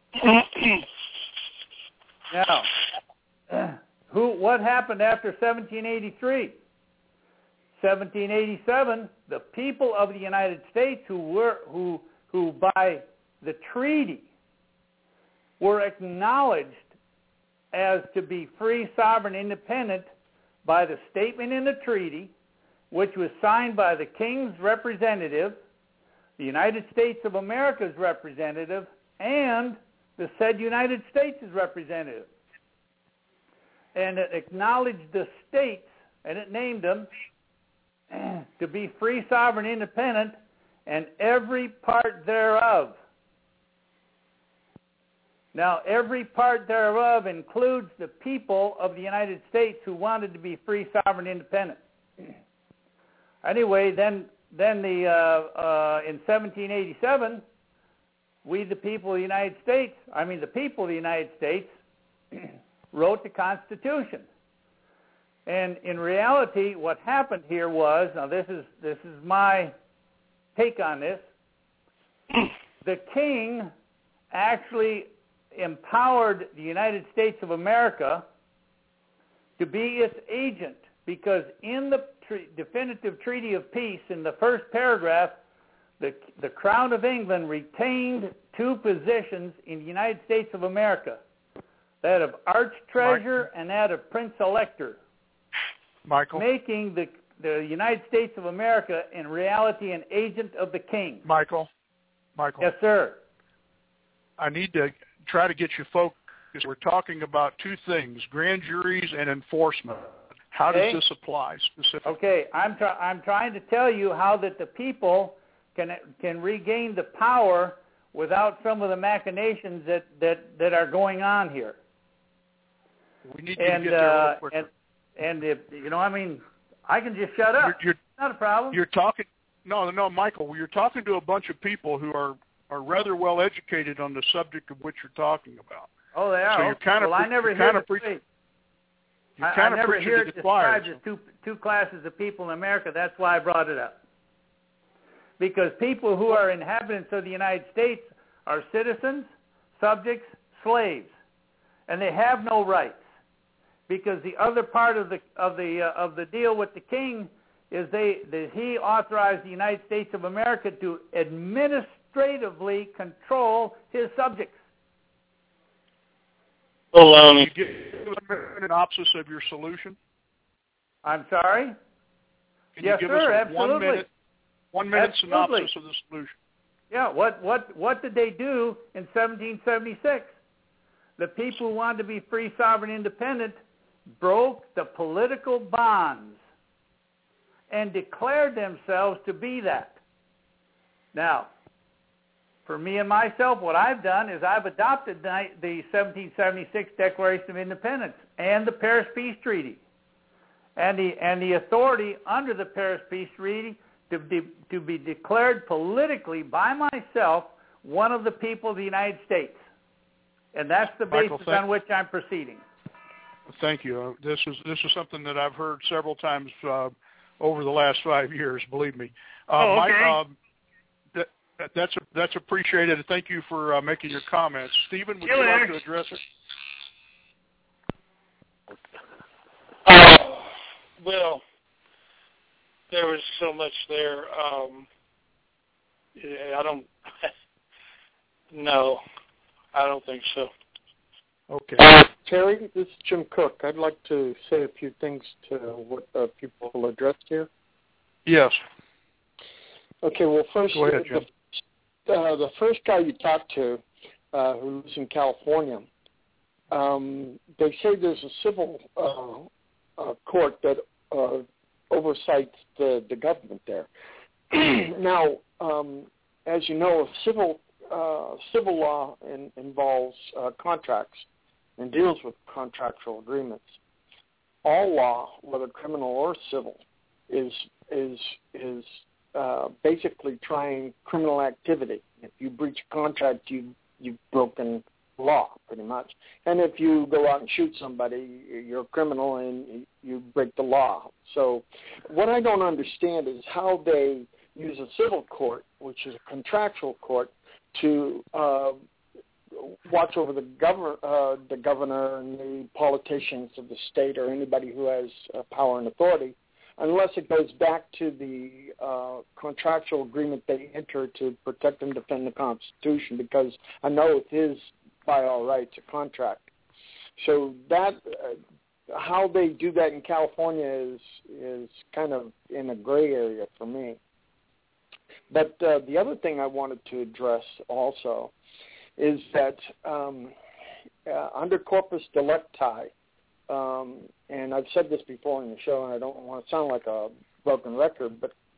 I: Now, who? What happened after seventeen eighty-three? seventeen eighty-seven, the people of the United States who were who who by the treaty were acknowledged as to be free, sovereign, independent by the statement in the treaty, which was signed by the King's representative, the United States of America's representative, and the said United States' representative. And it acknowledged the states, and it named them, to be free, sovereign, independent, and every part thereof. Now, every part thereof includes the people of the United States who wanted to be free, sovereign, independent. Anyway, then, then the uh, uh, in seventeen eighty-seven, we, the people of the United States, I mean the people of the United States, wrote the Constitution. And in reality, what happened here was, now this is this is my take on this, the king actually empowered the United States of America to be its agent, because in the tre- definitive Treaty of Peace, in the first paragraph, the, the Crown of England retained two positions in the United States of America, that of Arch-Treasurer and that of Prince-Elector.
C: Michael?
I: Making the, the United States of America, in reality, an agent of the king.
C: Michael? Michael?
I: Yes, sir.
C: I need to try to get you focused. We're talking about two things, grand juries and enforcement. How
I: okay.
C: does this apply specifically?
I: Okay, I'm, try- I'm trying to tell you how that the people can can regain the power without some of the machinations that, that, that are going on here.
C: We need
I: and,
C: to get there a
I: uh,
C: little quicker.
I: And, and if, you know, I mean, I can just shut up.
C: You're, you're,
I: not a problem.
C: You're talking, no, no, Michael, you're talking to a bunch of people who are, are rather well educated on the subject of which you're talking about.
I: Oh, they are?
C: So you're kind
I: well,
C: of,
I: I never
C: you're
I: hear
C: kind
I: it
C: of preaching. You're
I: I,
C: kind
I: I
C: of
I: never
C: preaching
I: hear
C: to
I: it
C: the choir.
I: described as two, two classes of people in America. That's why I brought it up. Because people who are inhabitants of the United States are citizens, subjects, slaves, and they have no rights. Because the other part of the of the uh, of the deal with the king is they that he authorized the United States of America to administratively control his subjects.
C: Well, um, you give a synopsis of your solution.
I: I'm sorry.
C: Can
I: yes,
C: you give
I: sir.
C: us a
I: absolutely.
C: One minute, one minute
I: absolutely.
C: synopsis of the solution.
I: Yeah. What what what did they do in seventeen seventy-six? The people who wanted to be free, sovereign, independent broke the political bonds and declared themselves to be that. Now, for me and myself, what I've done is I've adopted the seventeen seventy-six Declaration of Independence and the Paris Peace Treaty and the and the authority under the Paris Peace Treaty to be, to be declared politically by myself one of the people of the United States. And that's the basis
C: Michael, thank-
I: on which I'm proceeding.
C: Thank you. Uh, this is this is something that I've heard several times uh, over the last five years. Believe me. Uh,
I: oh, okay.
C: Mike, um, that, that's that's appreciated. Thank you for uh, making your comments. Stephen, would you like to address it?
F: Uh, well, there was so much there. Um, I don't. No, I don't think so.
C: Okay.
J: Uh, Terry, this is Jim Cook. I'd like to say a few things to what uh, people addressed here.
C: Yes.
J: Okay, well, first,
C: Go ahead, Jim.
J: the, uh, the first guy you talked to, uh, who lives in California, um, they say there's a civil uh, uh, court that uh, oversights the, the government there. Now, um, as you know, civil uh, civil law in, involves uh, contracts and deals with contractual agreements. All law, whether criminal or civil, is is is uh, basically trying criminal activity. If you breach a contract, you you've broken law, pretty much. And if you go out and shoot somebody, you're a criminal and you break the law. So, what I don't understand is how they use a civil court, which is a contractual court, to uh, watch over the governor, uh, the governor and the politicians of the state or anybody who has uh, power and authority, unless it goes back to the uh, contractual agreement they enter to protect and defend the Constitution, because I know it is, by all rights, a contract. So that uh, how they do that in California is is kind of in a gray area for me. But uh, the other thing I wanted to address also is that um, uh, under corpus delicti, um, and I've said this before in the show, and I don't want to sound like a broken record, but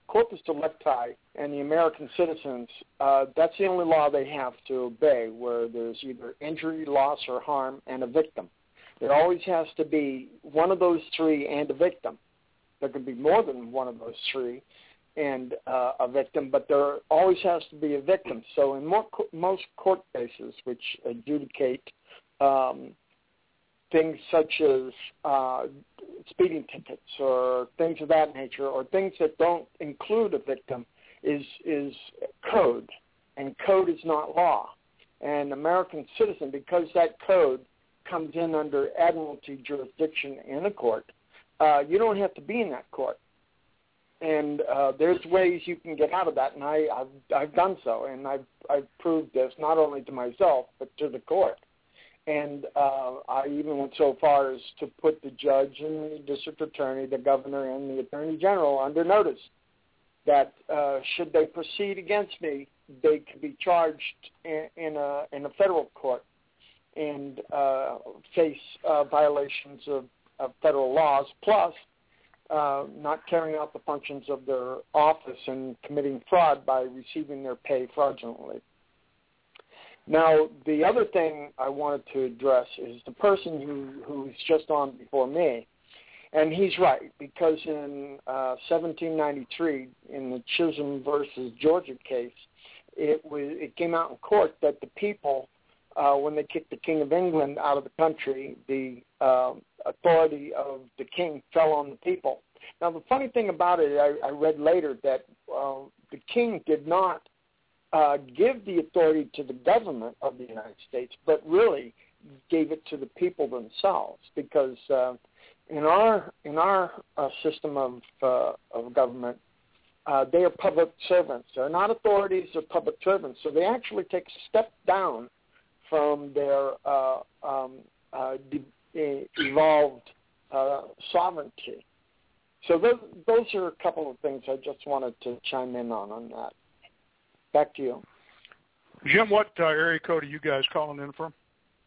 J: corpus delicti and the American citizens, uh, that's the only law they have to obey, where there's either injury, loss, or harm, and a victim. There always has to be one of those three and a victim. There could be more than one of those three and uh, a victim, but there always has to be a victim. So in more, most court cases which adjudicate um, things such as uh, speeding tickets or things of that nature, or things that don't include a victim, is is code, and code is not law. And American citizen, because that code comes in under admiralty jurisdiction in a court, uh, you don't have to be in that court. And uh, there's ways you can get out of that, and I, I've, I've done so, and I've, I've proved this not only to myself but to the court. And uh, I even went so far as to put the judge and the district attorney, the governor, and the attorney general under notice that uh, should they proceed against me, they could be charged in, in, a, in a federal court and uh, face uh, violations of, of federal laws, plus uh, not carrying out the functions of their office and committing fraud by receiving their pay fraudulently. Now, the other thing I wanted to address is the person who, who's just on before me, and he's right, because in uh, seventeen ninety-three, in the Chisholm versus Georgia case, it was it came out in court that the people, uh, when they kicked the King of England out of the country, the uh, authority of the king fell on the people. Now, the funny thing about it, I, I read later that uh, the king did not Uh, give the authority to the government of the United States, but really gave it to the people themselves, because uh, in our in our uh, system of uh, of government, uh, they are public servants. They're not authorities; they're public servants. So they actually take a step down from their uh, um, uh, de- evolved uh, sovereignty. So those, those are a couple of things I just wanted to chime in on on that. Back to you.
C: Jim, what uh, area code are you guys calling in from?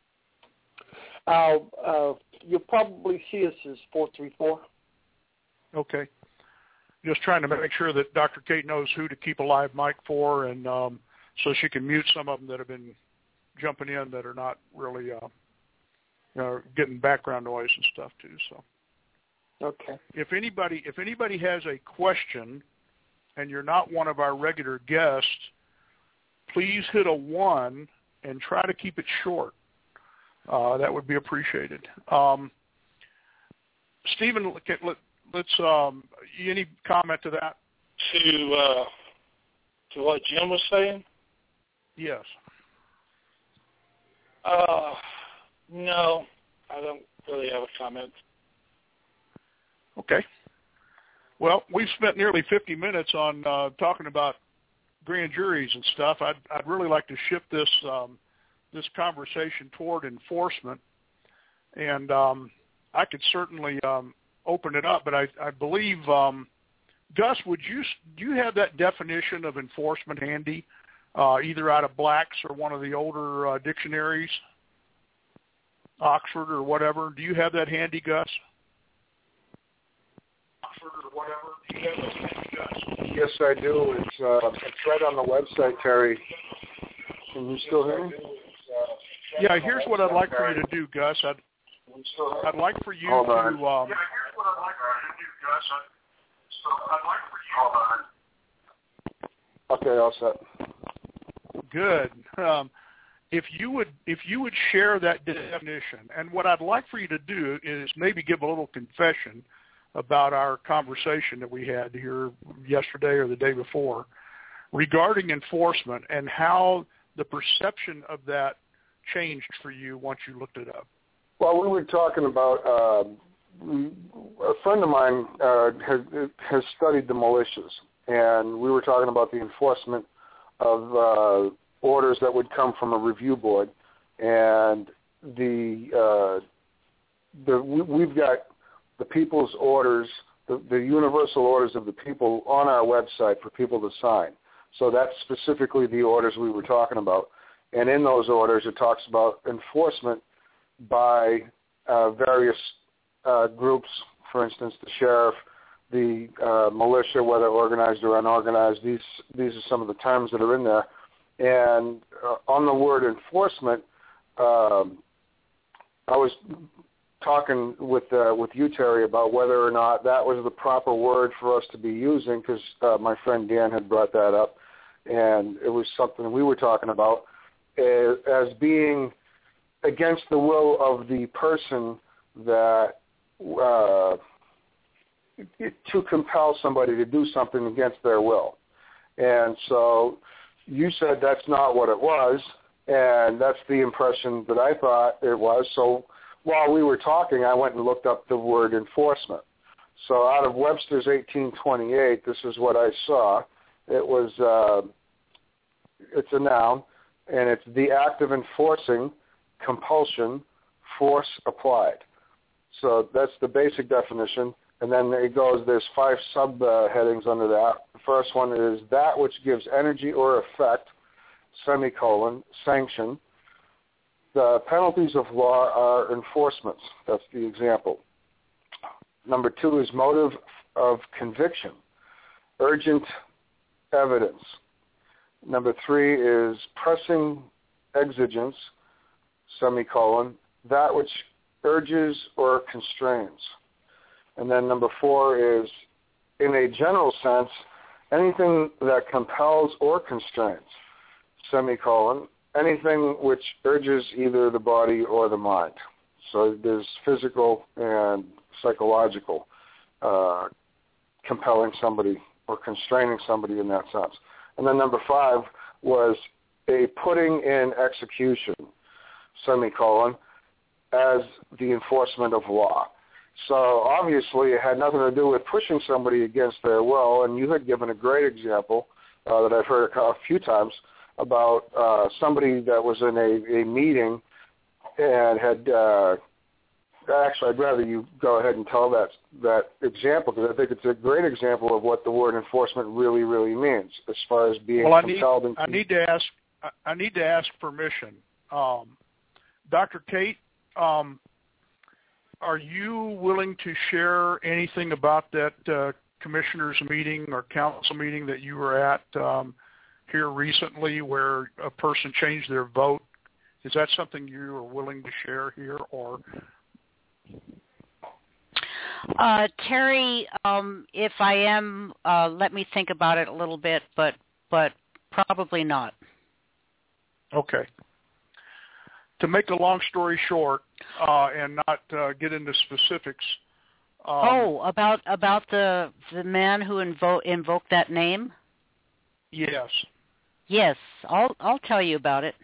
J: Uh, uh, you'll probably see us as four three four.
C: Okay. Just trying to make sure that Doctor Kate knows who to keep a live mic for, and um, so she can mute some of them that have been jumping in that are not really uh, you know, getting background noise and stuff too. So.
J: Okay.
C: If anybody, if anybody has a question, and you're not one of our regular guests, please hit a one and try to keep it short. Uh, that would be appreciated. Um, Stephen, let's. Um, any comment to that?
F: To uh, to what Jim was saying?
C: Yes.
F: Uh, no, I don't really have a comment.
C: Okay. Well, we've spent nearly fifty minutes on uh, talking about grand juries and stuff. I'd, I'd really like to shift this um, this conversation toward enforcement, and um, I could certainly um, open it up. But I, I believe, um, Gus, would you do you have that definition of enforcement handy, uh, either out of Black's or one of the older uh, dictionaries, Oxford or whatever? Do you have that handy, Gus? Or whatever. Do you have that handy, Gus?
K: Yes, I do. It's uh, it's right on the website, Terry. Can you still hear me?
C: Yeah. Here's what I'd like for you to do, Gus. I'd I'd like for you
K: Hold
C: to.
K: on.
C: Um, yeah. Here's what I'd like for you to do, Gus. I'd, so I'd like for you.
K: Okay, all set.
C: Good. Um, if you would, if you would share that definition, and what I'd like for you to do is maybe give a little confession about our conversation that we had here yesterday or the day before regarding enforcement and how the perception of that changed for you once you looked it up.
K: Well, we were talking about uh, a friend of mine uh, has has studied the militias, and we were talking about the enforcement of uh, orders that would come from a review board, and the uh, the we, we've got the people's orders, the, the universal orders of the people on our website for people to sign. So that's specifically the orders we were talking about. And in those orders, it talks about enforcement by uh, various uh, groups, for instance, the sheriff, the uh, militia, whether organized or unorganized. These these are some of the terms that are in there. And uh, on the word enforcement, um, I was talking with uh, with you, Terry, about whether or not that was the proper word for us to be using, because uh, my friend Dan had brought that up, and it was something we were talking about as, as being against the will of the person that uh, to compel somebody to do something against their will. And so you said that's not what it was, and that's the impression that I thought it was. So while we were talking, I went and looked up the word enforcement. So out of Webster's eighteen twenty-eight, this is what I saw. It was, uh, it's a noun, and it's the act of enforcing, compulsion, force applied. So that's the basic definition. And then it goes, there's five subheadings uh, under that. The first one is that which gives energy or effect, semicolon, sanction. The penalties of law are enforcements. That's the example. Number two is motive of conviction, urgent evidence. Number three is pressing exigence, semicolon, that which urges or constrains. And then number four is, in a general sense, anything that compels or constrains, semicolon, anything which urges either the body or the mind. So there's physical and psychological uh, compelling somebody or constraining somebody in that sense. And then number five was a putting in execution, semicolon, as the enforcement of law. So obviously it had nothing to do with pushing somebody against their will, and you had given a great example uh, that I've heard a few times about uh, somebody that was in a, a meeting and had, uh, actually I'd rather you go ahead and tell that that example, because I think it's a great example of what the word enforcement really, really means as far as being
C: well, I
K: compelled.
C: Need, I need to ask, I need to ask permission. Um, Doctor Kate, um, are you willing to share anything about that uh, commissioners meeting or council meeting that you were at um, here recently where a person changed their vote? Is that something you are willing to share here? Or
L: uh, Terry, um, if I am, uh, let me think about it a little bit, but but probably not.
C: Okay. To make a long story short, uh, and not uh, get into specifics. Um,
L: oh, about about the the man who invo- invoked that name?
C: Yes.
L: Yes, I'll I'll tell you about it.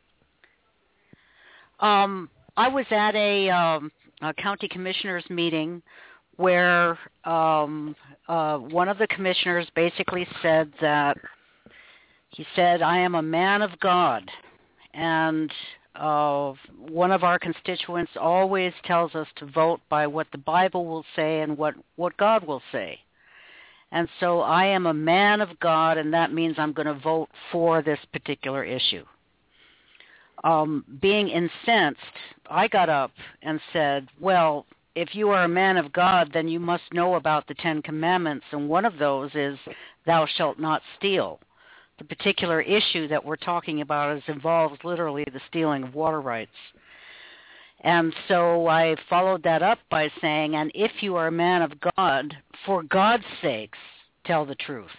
L: Um, I was at a, um, a county commissioners meeting where um, uh, one of the commissioners basically said that he said, "I am a man of God," and Uh, one of our constituents always tells us to vote by what the Bible will say and what, what God will say. And so I am a man of God, and that means I'm going to vote for this particular issue. Um, being incensed, I got up and said, well, if you are a man of God, then you must know about the Ten Commandments, and one of those is, thou shalt not steal. The particular issue that we're talking about is involves literally the stealing of water rights. And so I followed that up by saying, and if you are a man of God, for God's sakes, tell the truth.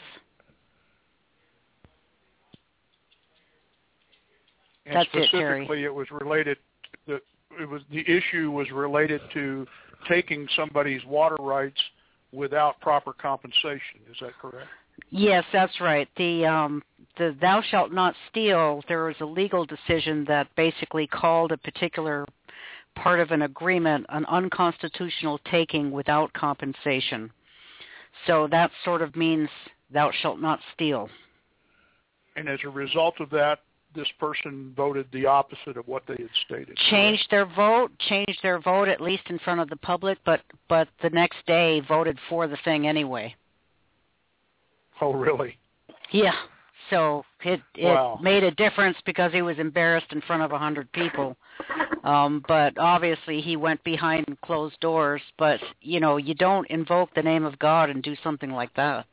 C: And
L: That's
C: specifically,
L: it, Terry.
C: it was related. The it was the issue was related to taking somebody's water rights without proper compensation. Is that correct?
L: Yes, that's right. The um, the thou shalt not steal, there was a legal decision that basically called a particular part of an agreement an unconstitutional taking without compensation. So that sort of means thou shalt not steal.
C: And as a result of that, this person voted the opposite of what they had stated.
L: Changed their vote, changed their vote at least in front of the public, but but the next day voted for the thing anyway.
C: Oh, really?
L: Yeah. So it it
C: wow.
L: made a difference because he was embarrassed in front of a hundred people. Um, but obviously he went behind closed doors. But you know, you don't invoke the name of God and do something like that.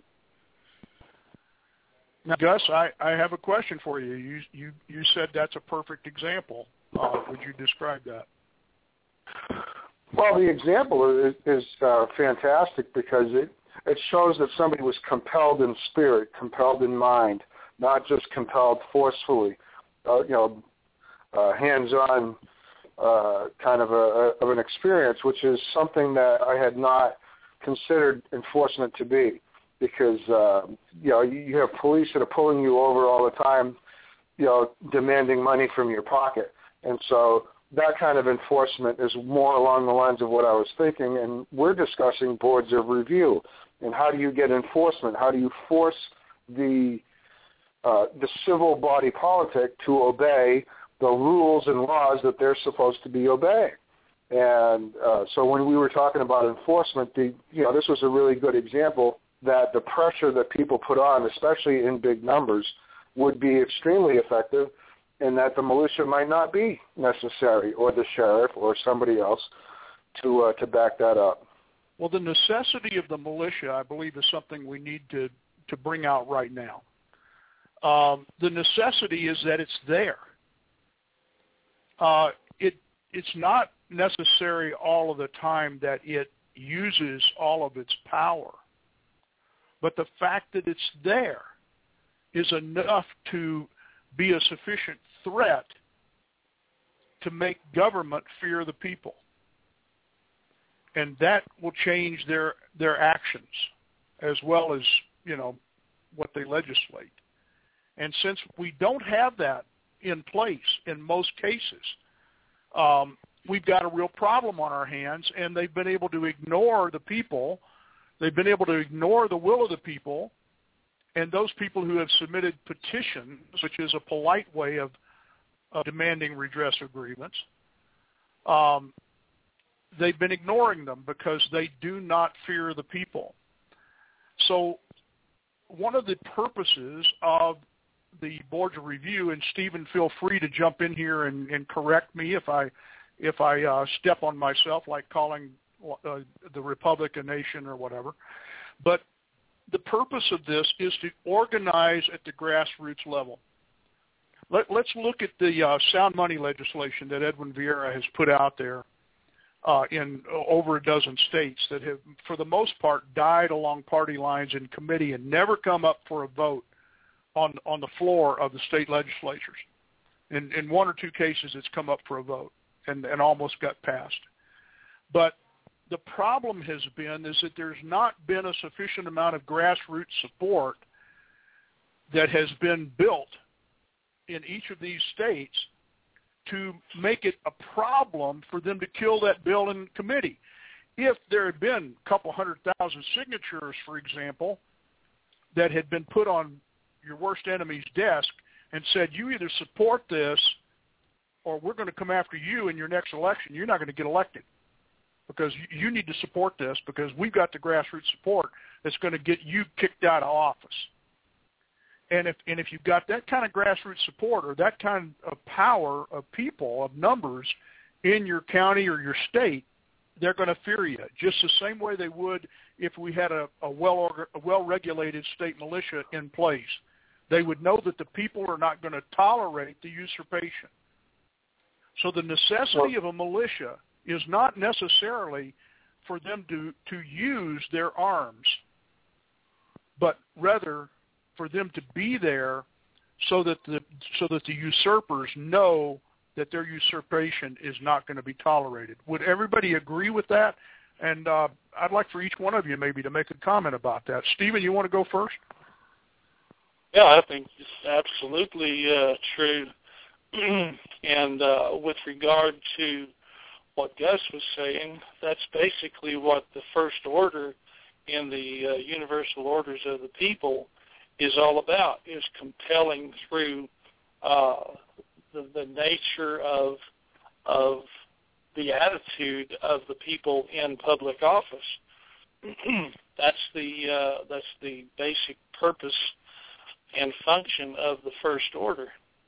C: Now, Gus, I, I have a question for you. You you you said that's a perfect example. Uh, would you describe that?
K: Well, the example is, is uh, fantastic because it, it shows that somebody was compelled in spirit, compelled in mind, not just compelled forcefully. Uh, you know, uh, hands-on uh, kind of a, of an experience, which is something that I had not considered enforcement to be. Because uh, you know, you have police that are pulling you over all the time, you know, demanding money from your pocket, and so that kind of enforcement is more along the lines of what I was thinking. And we're discussing boards of review and how do you get enforcement? How do you force the uh, the civil body politic to obey the rules and laws that they're supposed to be obeying? And uh, so when we were talking about enforcement, the you know, this was a really good example that the pressure that people put on, especially in big numbers, would be extremely effective, and that the militia might not be necessary, or the sheriff or somebody else to uh, to back that up.
C: Well, the necessity of the militia, I believe, is something we need to, to bring out right now. Um, the necessity is that it's there. Uh, it it's not necessary all of the time that it uses all of its power. But the fact that it's there is enough to be a sufficient threat to make government fear the people. And that will change their their actions as well as, you know, what they legislate. And since we don't have that in place in most cases, um, we've got a real problem on our hands, and they've been able to ignore the people. They've been able to ignore the will of the people, and those people who have submitted petitions, which is a polite way of, of demanding redress of grievance, um, they've been ignoring them because they do not fear the people. So one of the purposes of the boards of review, and Stephen, feel free to jump in here and, and correct me if I if I uh, step on myself, like calling Uh, the Republic a nation or whatever. But the purpose of this is to organize at the grassroots level. Let, let's look at the uh, sound money legislation that Edwin Vieira has put out there uh, in over a dozen states that have, for the most part, died along party lines in committee and never come up for a vote on on the floor of the state legislatures. In, in one or two cases, it's come up for a vote and, and almost got passed. But the problem has been is that there's not been a sufficient amount of grassroots support that has been built in each of these states to make it a problem for them to kill that bill in committee. If there had been a couple hundred thousand signatures, for example, that had been put on your worst enemy's desk and said, you either support this or we're going to come after you in your next election, you're not going to get elected. Because you need to support this because we've got the grassroots support that's going to get you kicked out of office. And if and if you've got that kind of grassroots support or that kind of power of people, of numbers in your county or your state, they're going to fear you just the same way they would if we had a, a well a well-regulated state militia in place. They would know that the people are not going to tolerate the usurpation. So the necessity of a militia is not necessarily for them to, to use their arms, but rather for them to be there so that the so that the usurpers know that their usurpation is not going to be tolerated. Would everybody agree with that? And uh, I'd like for each one of you maybe to make a comment about that. Stephen, you want to go first?
F: Yeah, I think it's absolutely uh, true. And uh, with regard to what Gus was saying, that's basically what the first order in the uh, universal orders of the people is all about, is compelling through uh, the, the nature of of the attitude of the people in public office. that's the uh, that's the basic purpose and function of the First Order.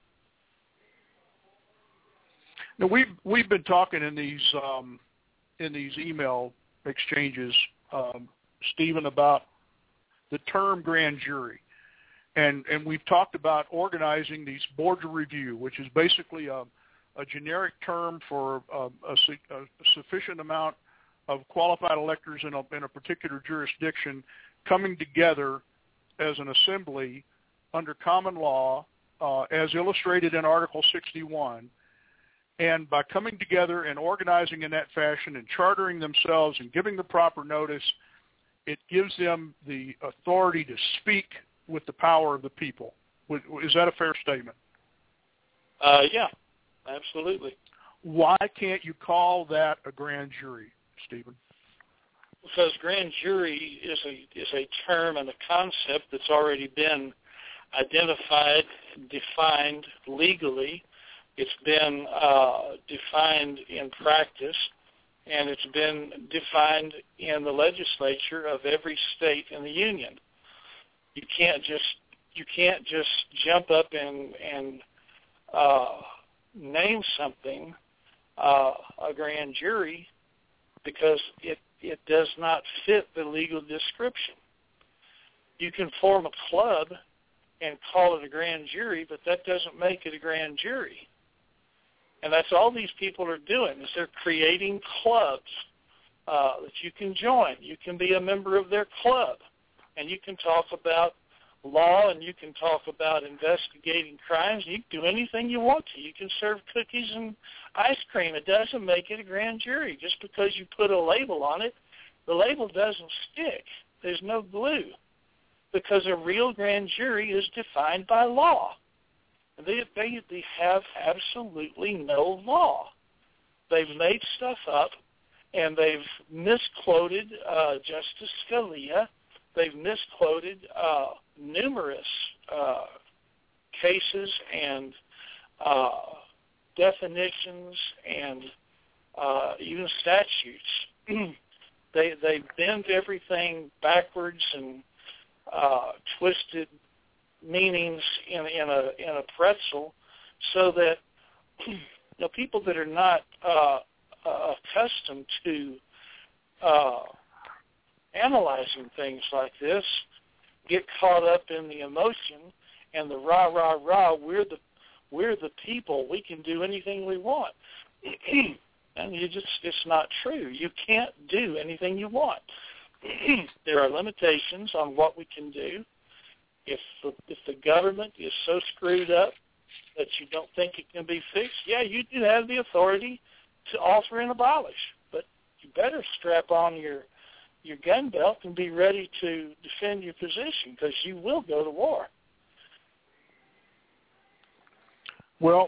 C: Now we've we've been talking in these um, in these email exchanges, um, Stephen, about the term grand jury, and and we've talked about organizing these boards of review, which is basically a, a generic term for a, a, a sufficient amount of qualified electors in a, in a particular jurisdiction coming together as an assembly under common law, uh, as illustrated in Article sixty-one. And by coming together and organizing in that fashion and chartering themselves and giving the proper notice, it gives them the authority to speak with the power of the people. Is that a fair statement?
F: Uh, yeah, absolutely.
C: Why can't you call that a grand jury, Stephen?
F: Because grand jury is a is a term and a concept that's already been identified, defined legally. It's been uh, defined in practice, and it's been defined in the legislature of every state in the union. You can't just you can't just jump up and and uh, name something uh, a grand jury because it it does not fit the legal description. You can form a club and call it a grand jury, but that doesn't make it a grand jury. And that's all these people are doing, is they're creating clubs uh, that you can join. You can be a member of their club, and you can talk about law, and you can talk about investigating crimes. You can do anything you want to. You can serve cookies and ice cream. It doesn't make it a grand jury. Just because you put a label on it, the label doesn't stick. There's no glue, because a real grand jury is defined by law. They, they, they have absolutely no law. They've made stuff up, and they've misquoted uh, Justice Scalia. They've misquoted uh, numerous uh, cases and uh, definitions and uh, even statutes. they they bend everything backwards and uh, twisted meanings in in a in a pretzel, so that you know people that are not uh, uh, accustomed to uh, analyzing things like this get caught up in the emotion and the rah rah rah. We're the we're the people. We can do anything we want, and you just it's not true. You can't do anything you want. There are limitations on what we can do. If the, if the government is so screwed up that you don't think it can be fixed, yeah, you do have the authority to alter and abolish. But you better strap on your your gun belt and be ready to defend your position, because you will go to war.
C: Well,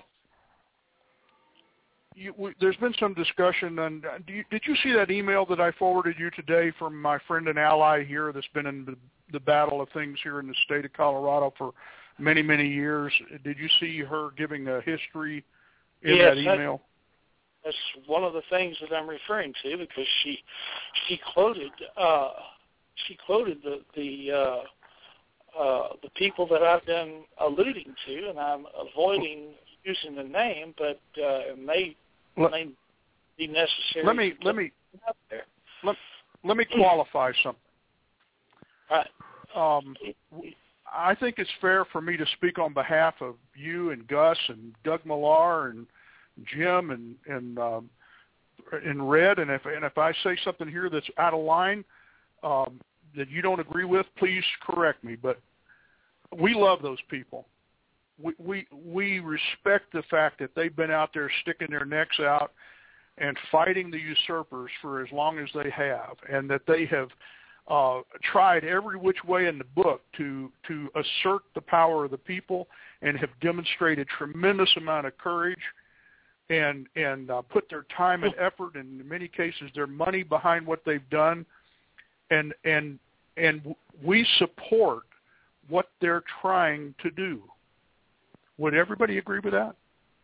C: you, we, there's been some discussion, and do you, did you see that email that I forwarded you today from my friend and ally here that's been in the, the battle of things here in the state of Colorado for many, many years? Did you see her giving a history in
F: yes,
C: that email?
F: That's, that's one of the things that I'm referring to, because she she quoted uh, she quoted the the uh, uh, the people that I've been alluding to, and I'm avoiding using the name, but uh, it may Let, may be necessary.
C: Let me
F: to
C: let me
F: out there.
C: let, let me qualify something.
F: All right.
C: Um, I think it's fair for me to speak on behalf of you and Gus and Doug Millar and Jim and and um, and Red, and if and if I say something here that's out of line um, that you don't agree with, please correct me. But we love those people. We, we we respect the fact that they've been out there sticking their necks out and fighting the usurpers for as long as they have, and that they have uh, tried every which way in the book to to assert the power of the people, and have demonstrated tremendous amount of courage and and uh, put their time and effort, and in many cases their money, behind what they've done, and and and we support what they're trying to do. Would everybody agree with that?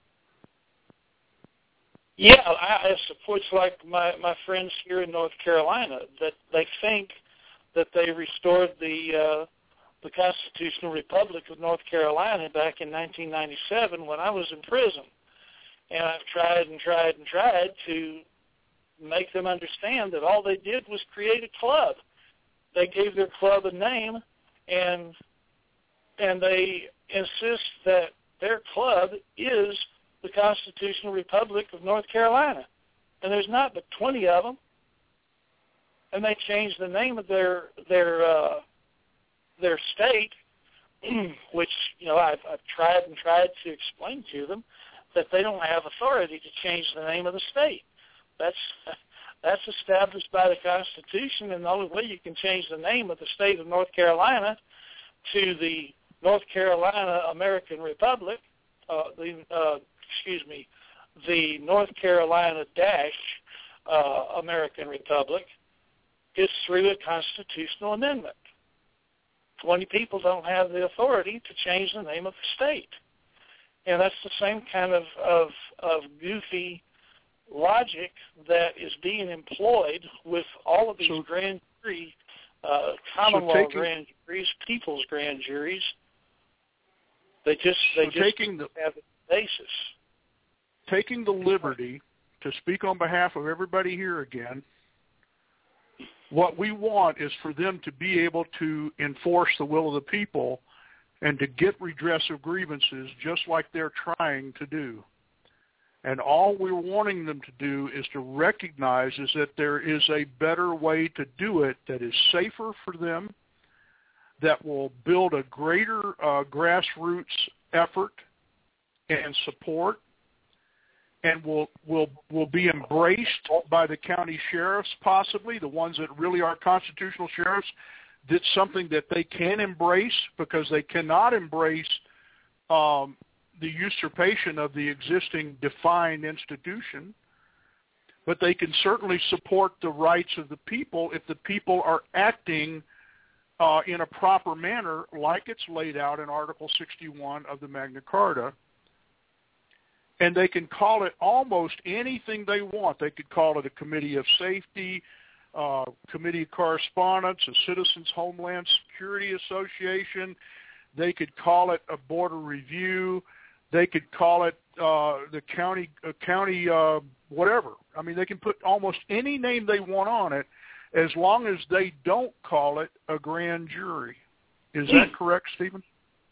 F: Yeah, I, I support like my, my friends here in North Carolina, that they think that they restored the uh, the Constitutional Republic of North Carolina back in nineteen ninety-seven when I was in prison. And I've tried and tried and tried to make them understand that all they did was create a club. They gave their club a name, and and they insist that their club is the Constitutional Republic of North Carolina. And there's not but twenty of them. And they changed the name of their their uh, their state, which, you know, I've, I've tried and tried to explain to them that they don't have authority to change the name of the state. That's that's established by the Constitution, and the only way you can change the name of the state of North Carolina to the North Carolina American Republic, uh, the uh, excuse me, the North Carolina dash uh, American Republic, is through a constitutional amendment. Twenty people don't have the authority to change the name of the state. And that's the same kind of, of, of goofy logic that is being employed with all of these so, grand jury, uh, common so law taking, grand juries, people's grand juries. They just they so just taking the, have a basis.
C: Taking the liberty to speak on behalf of everybody here again, what we want is for them to be able to enforce the will of the people and to get redress of grievances just like they're trying to do. And all we're wanting them to do is to recognize is that there is a better way to do it that is safer for them, that will build a greater uh, grassroots effort and support, and will will will be embraced by the county sheriffs, possibly, the ones that really are constitutional sheriffs. That's something that they can embrace, because they cannot embrace um, the usurpation of the existing defined institution, but they can certainly support the rights of the people if the people are acting uh, in a proper manner like it's laid out in Article sixty-one of the Magna Carta. And they can call it almost anything they want. They could call it a committee of safety, uh, committee of correspondence, a Citizens Homeland Security Association. They could call it a board of review. They could call it uh, the county, uh, county uh, whatever. I mean, they can put almost any name they want on it as long as they don't call it a grand jury. Is that correct, Stephen?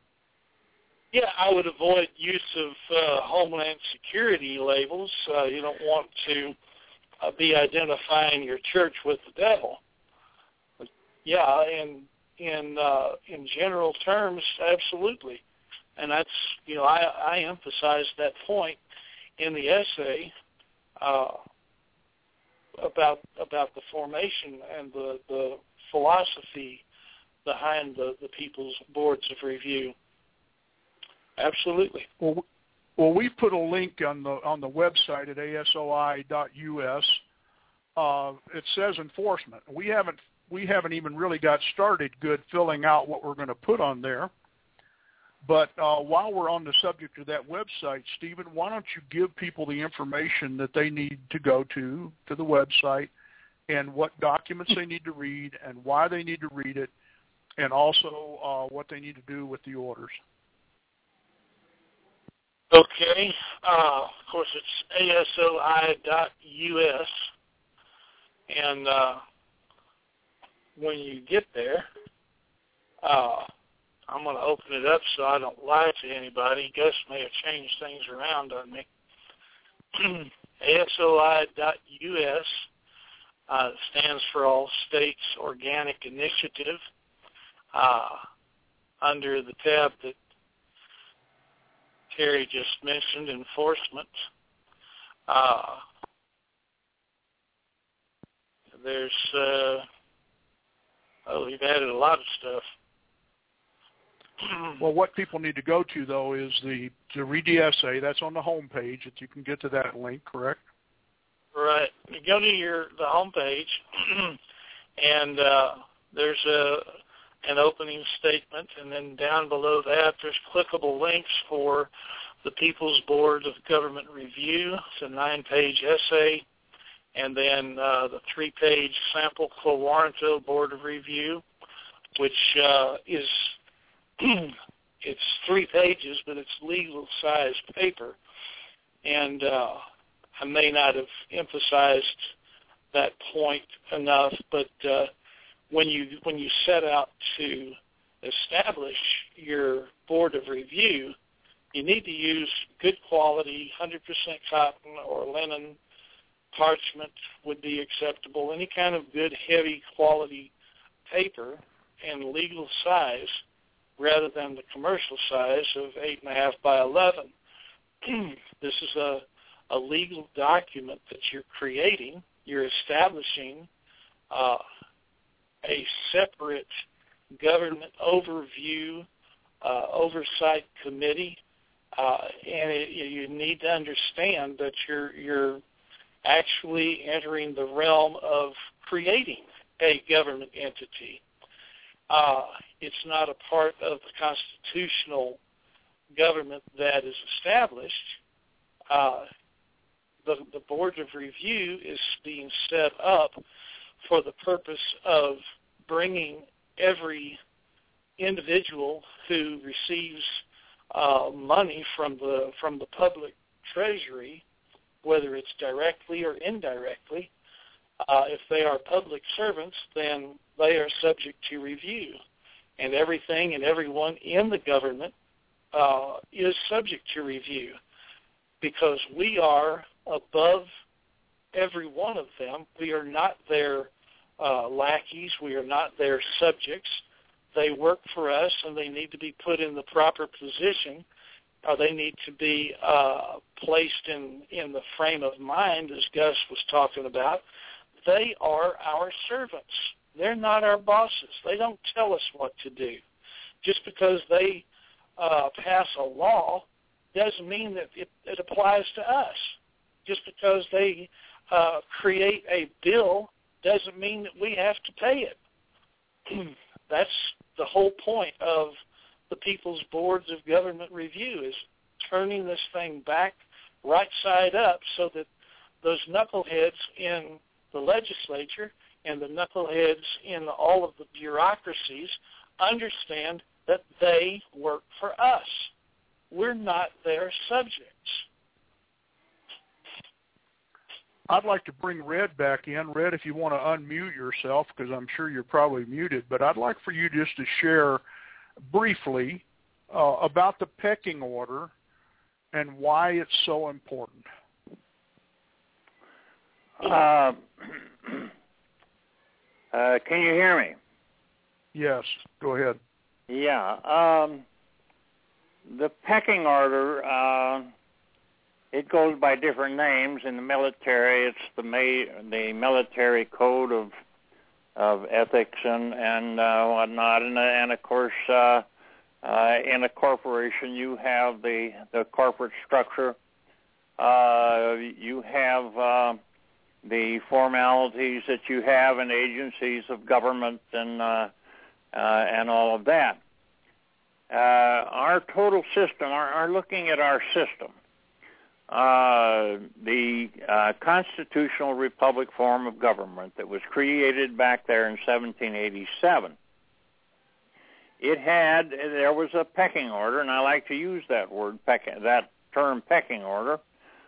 F: Yeah, I would avoid use of uh, Homeland Security labels. Uh, you don't want to uh, be identifying your church with the devil. But yeah, in in uh, in general terms, absolutely, and that's you know I, I emphasized that point in the essay uh, about about the formation and the, the philosophy behind the, the people's boards of review. Absolutely.
C: Well, well, we put a link on the on the website at A S O I dot U S. Uh, it says enforcement. We haven't we haven't even really got started good filling out what we're going to put on there. But uh, while we're on the subject of that website, Stephen, why don't you give people the information that they need to go to to the website, and what documents they need to read, and why they need to read it, and also uh, what they need to do with the orders.
F: Okay. Uh, of course, it's A S O I dot U S, and uh, when you get there, uh, I'm going to open it up so I don't lie to anybody. Gus may have changed things around on me. A S O I dot U S uh, stands for All States Organic Initiative. Uh, under the tab that Terry just mentioned, enforcement, uh, there's, uh, oh, we've added a lot of stuff.
C: Well, what people need to go to, though, is the to read the essay. That's on the home page. That you can get to that link, correct?
F: Right. You go to your the home page, and uh, there's a an opening statement, and then down below that there's clickable links for the People's Board of Government Review. It's a nine-page essay, and then uh, the three-page sample Quo Warranto Board of Review, which uh, is it's three pages, but it's legal-sized paper, and uh, I may not have emphasized that point enough, but uh, when you when you set out to establish your board of review, you need to use good quality, one hundred percent cotton or linen. Parchment would be acceptable. Any kind of good, heavy quality paper and legal size rather than the commercial size of eight and a half by eleven. This is a, a legal document that you're creating. You're establishing uh, a separate government overview, uh, oversight committee, uh, and it, you need to understand that you're you're actually entering the realm of creating a government entity. Uh, it's not a part of the constitutional government that is established. Uh, the, the Board of Review is being set up for the purpose of bringing every individual who receives uh, money from the from the public treasury, whether it's directly or indirectly. Uh, if they are public servants, then they are subject to review. And everything and everyone in the government uh, is subject to review because we are above every one of them. We are not their uh, lackeys. We are not their subjects. They work for us, and they need to be put in the proper position. Or they need to be uh, placed in, in the frame of mind, as Gus was talking about. They are our servants. They're not our bosses. They don't tell us what to do. Just because they uh, pass a law doesn't mean that it, it applies to us. Just because they uh, create a bill doesn't mean that we have to pay it. That's the whole point of the People's Boards of Government Review, is turning this thing back right side up so that those knuckleheads in the legislature and the knuckleheads in all of the bureaucracies understand that they work for us. We're not their subjects.
C: I'd like to bring Red back in. Red, if you want to unmute yourself, because I'm sure you're probably muted, but I'd like for you just to share briefly uh, about the pecking order and why it's so important.
D: Uh, uh, can you hear me?
C: Yes, go ahead.
D: Yeah. Um, the pecking order, uh, it goes by different names. In the military, it's the ma- the military code of of ethics and and uh, whatnot, and, and of course, uh, uh, in a corporation, you have the the corporate structure. Uh, you have uh, the formalities that you have in agencies of government and uh, uh, and all of that. Uh, our total system, our, our looking at our system, uh, the uh, constitutional republic form of government that was created back there in seventeen eighty-seven, it had, there was a pecking order, and I like to use that word, peck, that term pecking order.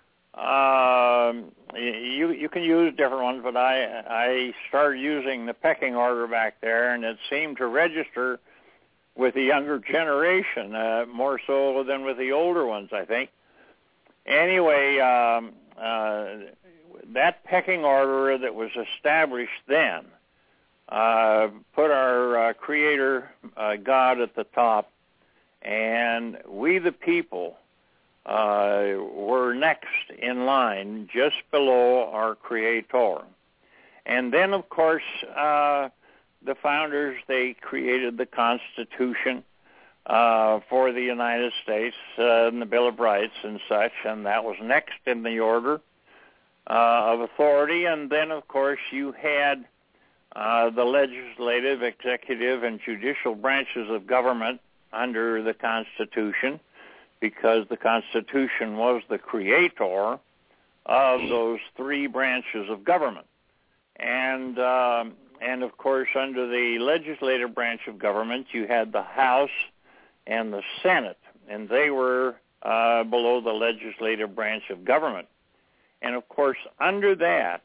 D: Um, you you can use different ones, but I I started using the pecking order back there, and it seemed to register with the younger generation uh, more so than with the older ones, I think. Anyway, um, uh, that pecking order that was established then uh, put our uh, Creator, uh, God, at the top, and we the people Uh, were next in line just below our Creator. And then, of course, uh, the founders, they created the Constitution uh, for the United States uh, and the Bill of Rights and such, and that was next in the order uh, of authority. And then, of course, you had uh, the legislative, executive, and judicial branches of government under the Constitution, because the Constitution was the creator of those three branches of government. And, um, and of course, under the legislative branch of government, you had the House and the Senate, and they were uh, below the legislative branch of government. And, of course, under that,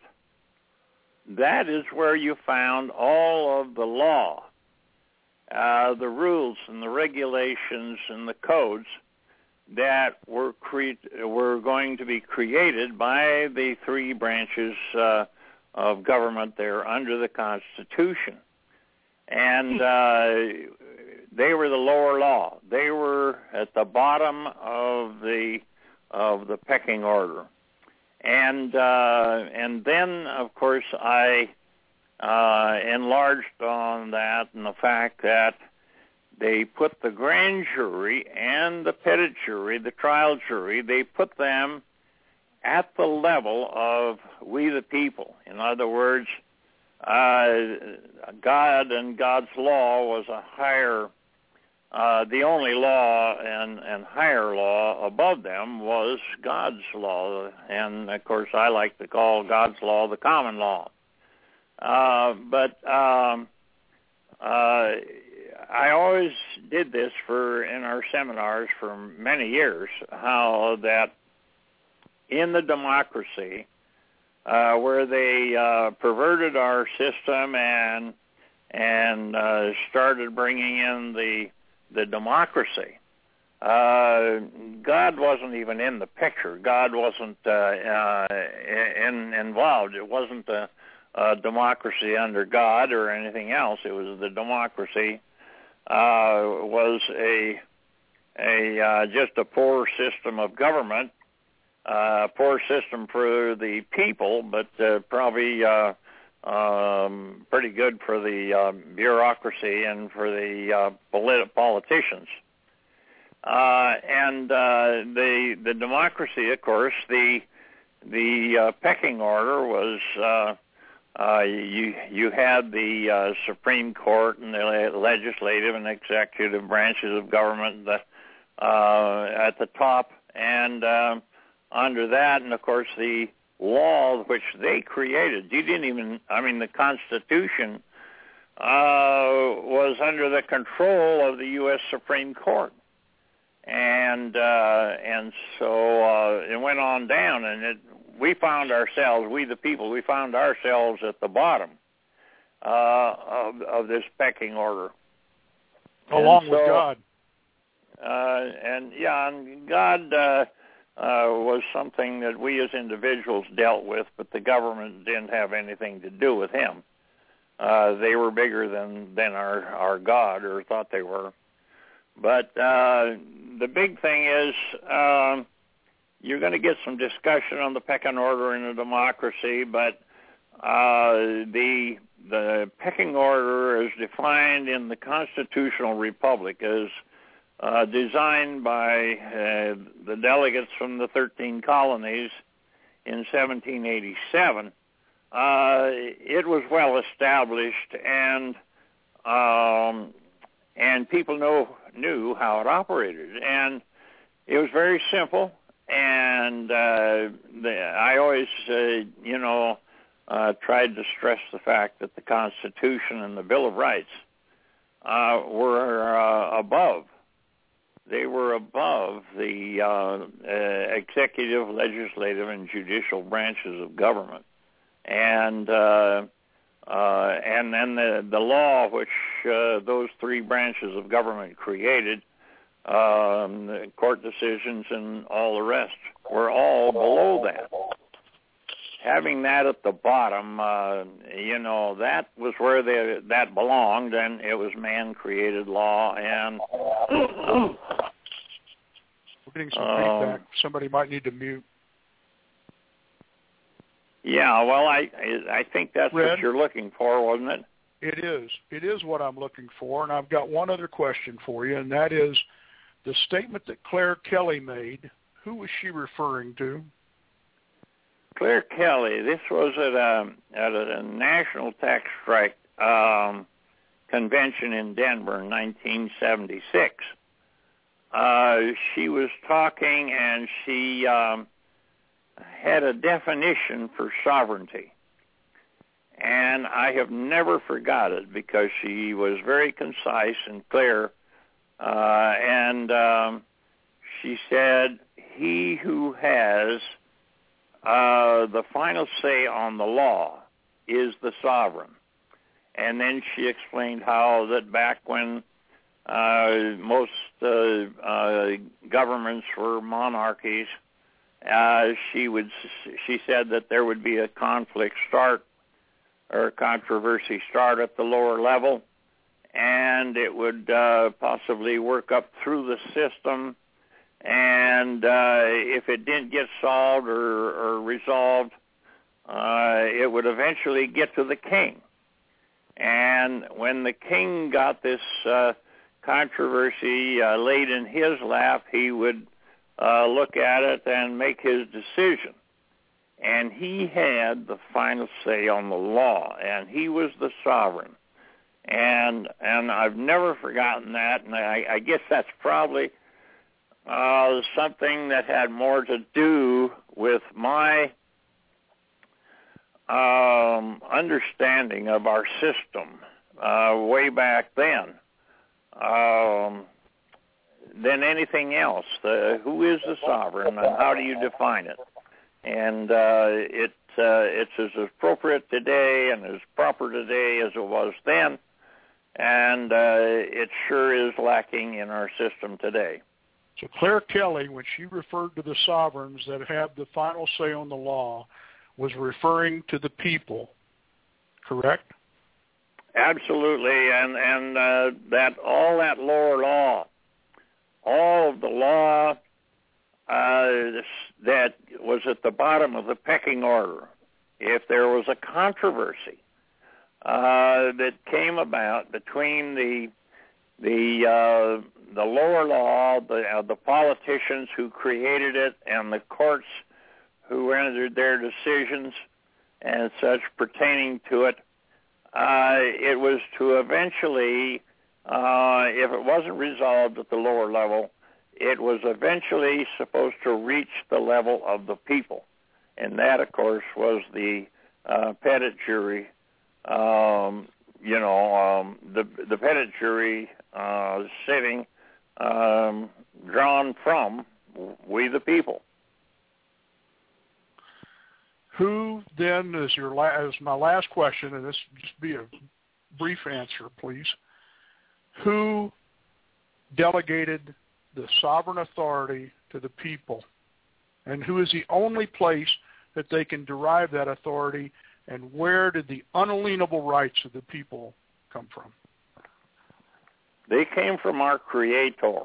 D: that is where you found all of the law, uh, the rules and the regulations and the codes that were cre- were going to be created by the three branches uh, of government there under the Constitution. And uh, they were the lower law. They were at the bottom of the of the pecking order. And uh, and then, of course, I uh, enlarged on that and the fact that they put the grand jury and the petit jury, the trial jury, they put them at the level of we the people. In other words, uh, God and God's law was a higher, uh, the only law and, and higher law above them was God's law. And, of course, I like to call God's law the common law. Uh, but um, uh, I always did this for in our seminars for many years, how that in the democracy, uh, where they uh, perverted our system and and uh, started bringing in the the democracy, uh, God wasn't even in the picture. God wasn't uh, uh, in, involved. It wasn't a, a democracy under God or anything else. It was the democracy. Uh, was a a uh, just a poor system of government, uh, poor system for the people, but uh, probably uh, um, pretty good for the uh, bureaucracy and for the uh, polit- politicians. Uh, and uh, the the democracy, of course, the the uh, pecking order was. Uh, Uh, you you had the uh, Supreme Court and the legislative and executive branches of government the, uh, at the top, and uh, under that, and of course the law which they created. You didn't even, I mean, the Constitution uh, was under the control of the U S Supreme Court, and uh, and so uh, it went on down, and it. We found ourselves, we the people, we found ourselves at the bottom uh, of, of this pecking order.
C: Along
D: so,
C: with God.
D: Uh, and, yeah, and God uh, uh, was something that we as individuals dealt with, but the government didn't have anything to do with him. Uh, they were bigger than, than our, our God, or thought they were. But uh, the big thing is... Uh, You're going to get some discussion on the pecking order in a democracy, but uh, the the pecking order is defined in the constitutional republic as uh, designed by uh, the delegates from the thirteen colonies in seventeen eighty-seven. Uh, it was well established, and um, and people know knew how it operated, and it was very simple. And uh, the, I always, uh, you know, uh, tried to stress the fact that the Constitution and the Bill of Rights uh, were uh, above. They were above the uh, uh, executive, legislative, and judicial branches of government. And uh, uh, and then the, the law which uh, those three branches of government created, Um, the court decisions and all the rest were all below that. Having that at the bottom, uh, you know, that was where they, that belonged, and it was man-created law. And uh,
C: we're getting some
D: uh,
C: feedback. Somebody might need to mute.
D: Yeah, well, I I think that's
C: Red?
D: what you're looking for, wasn't it?
C: It is. It is what I'm looking for, and I've got one other question for you, and that is, the statement that Claire Kelly made, who was she referring to?
D: Claire Kelly, this was at a, at a national tax strike um, convention in Denver in nineteen seventy-six. Uh, she was talking, and she um, had a definition for sovereignty. And I have never forgot it because she was very concise and clear Uh, and um, she said, he who has uh, the final say on the law is the sovereign. And then she explained how that back when uh, most uh, uh, governments were monarchies, uh, she would she said that there would be a conflict start or a controversy start at the lower level, and it would uh, possibly work up through the system. And uh, if it didn't get solved or, or resolved, uh, it would eventually get to the king. And when the king got this uh, controversy uh, laid in his lap, he would uh, look at it and make his decision. And he had the final say on the law, and he was the sovereign. And and I've never forgotten that, and I, I guess that's probably uh, something that had more to do with my um, understanding of our system uh, way back then um, than anything else. The, who is the sovereign, and how do you define it? And uh, it uh, it's as appropriate today and as proper today as it was then, and uh, it sure is lacking in our system today.
C: So Claire Kelly, when she referred to the sovereigns that have the final say on the law, was referring to the people, correct?
D: Absolutely, and and uh, that all that lower law, all of the law uh, that was at the bottom of the pecking order, if there was a controversy uh, that came about between the the uh, the lower law, the uh, the politicians who created it, and the courts who entered their decisions and such pertaining to it, uh, it was to eventually, uh, if it wasn't resolved at the lower level, it was eventually supposed to reach the level of the people. And that, of course, was the uh, petit jury, um, you know, um, the, the petit jury uh, sitting um, drawn from we the people.
C: Who then is your la- is my last question, and this just be a brief answer, please. Who delegated the sovereign authority to the people, and who is the only place that they can derive that authority, and where did the unalienable rights of the people come from?
D: They came from our Creator.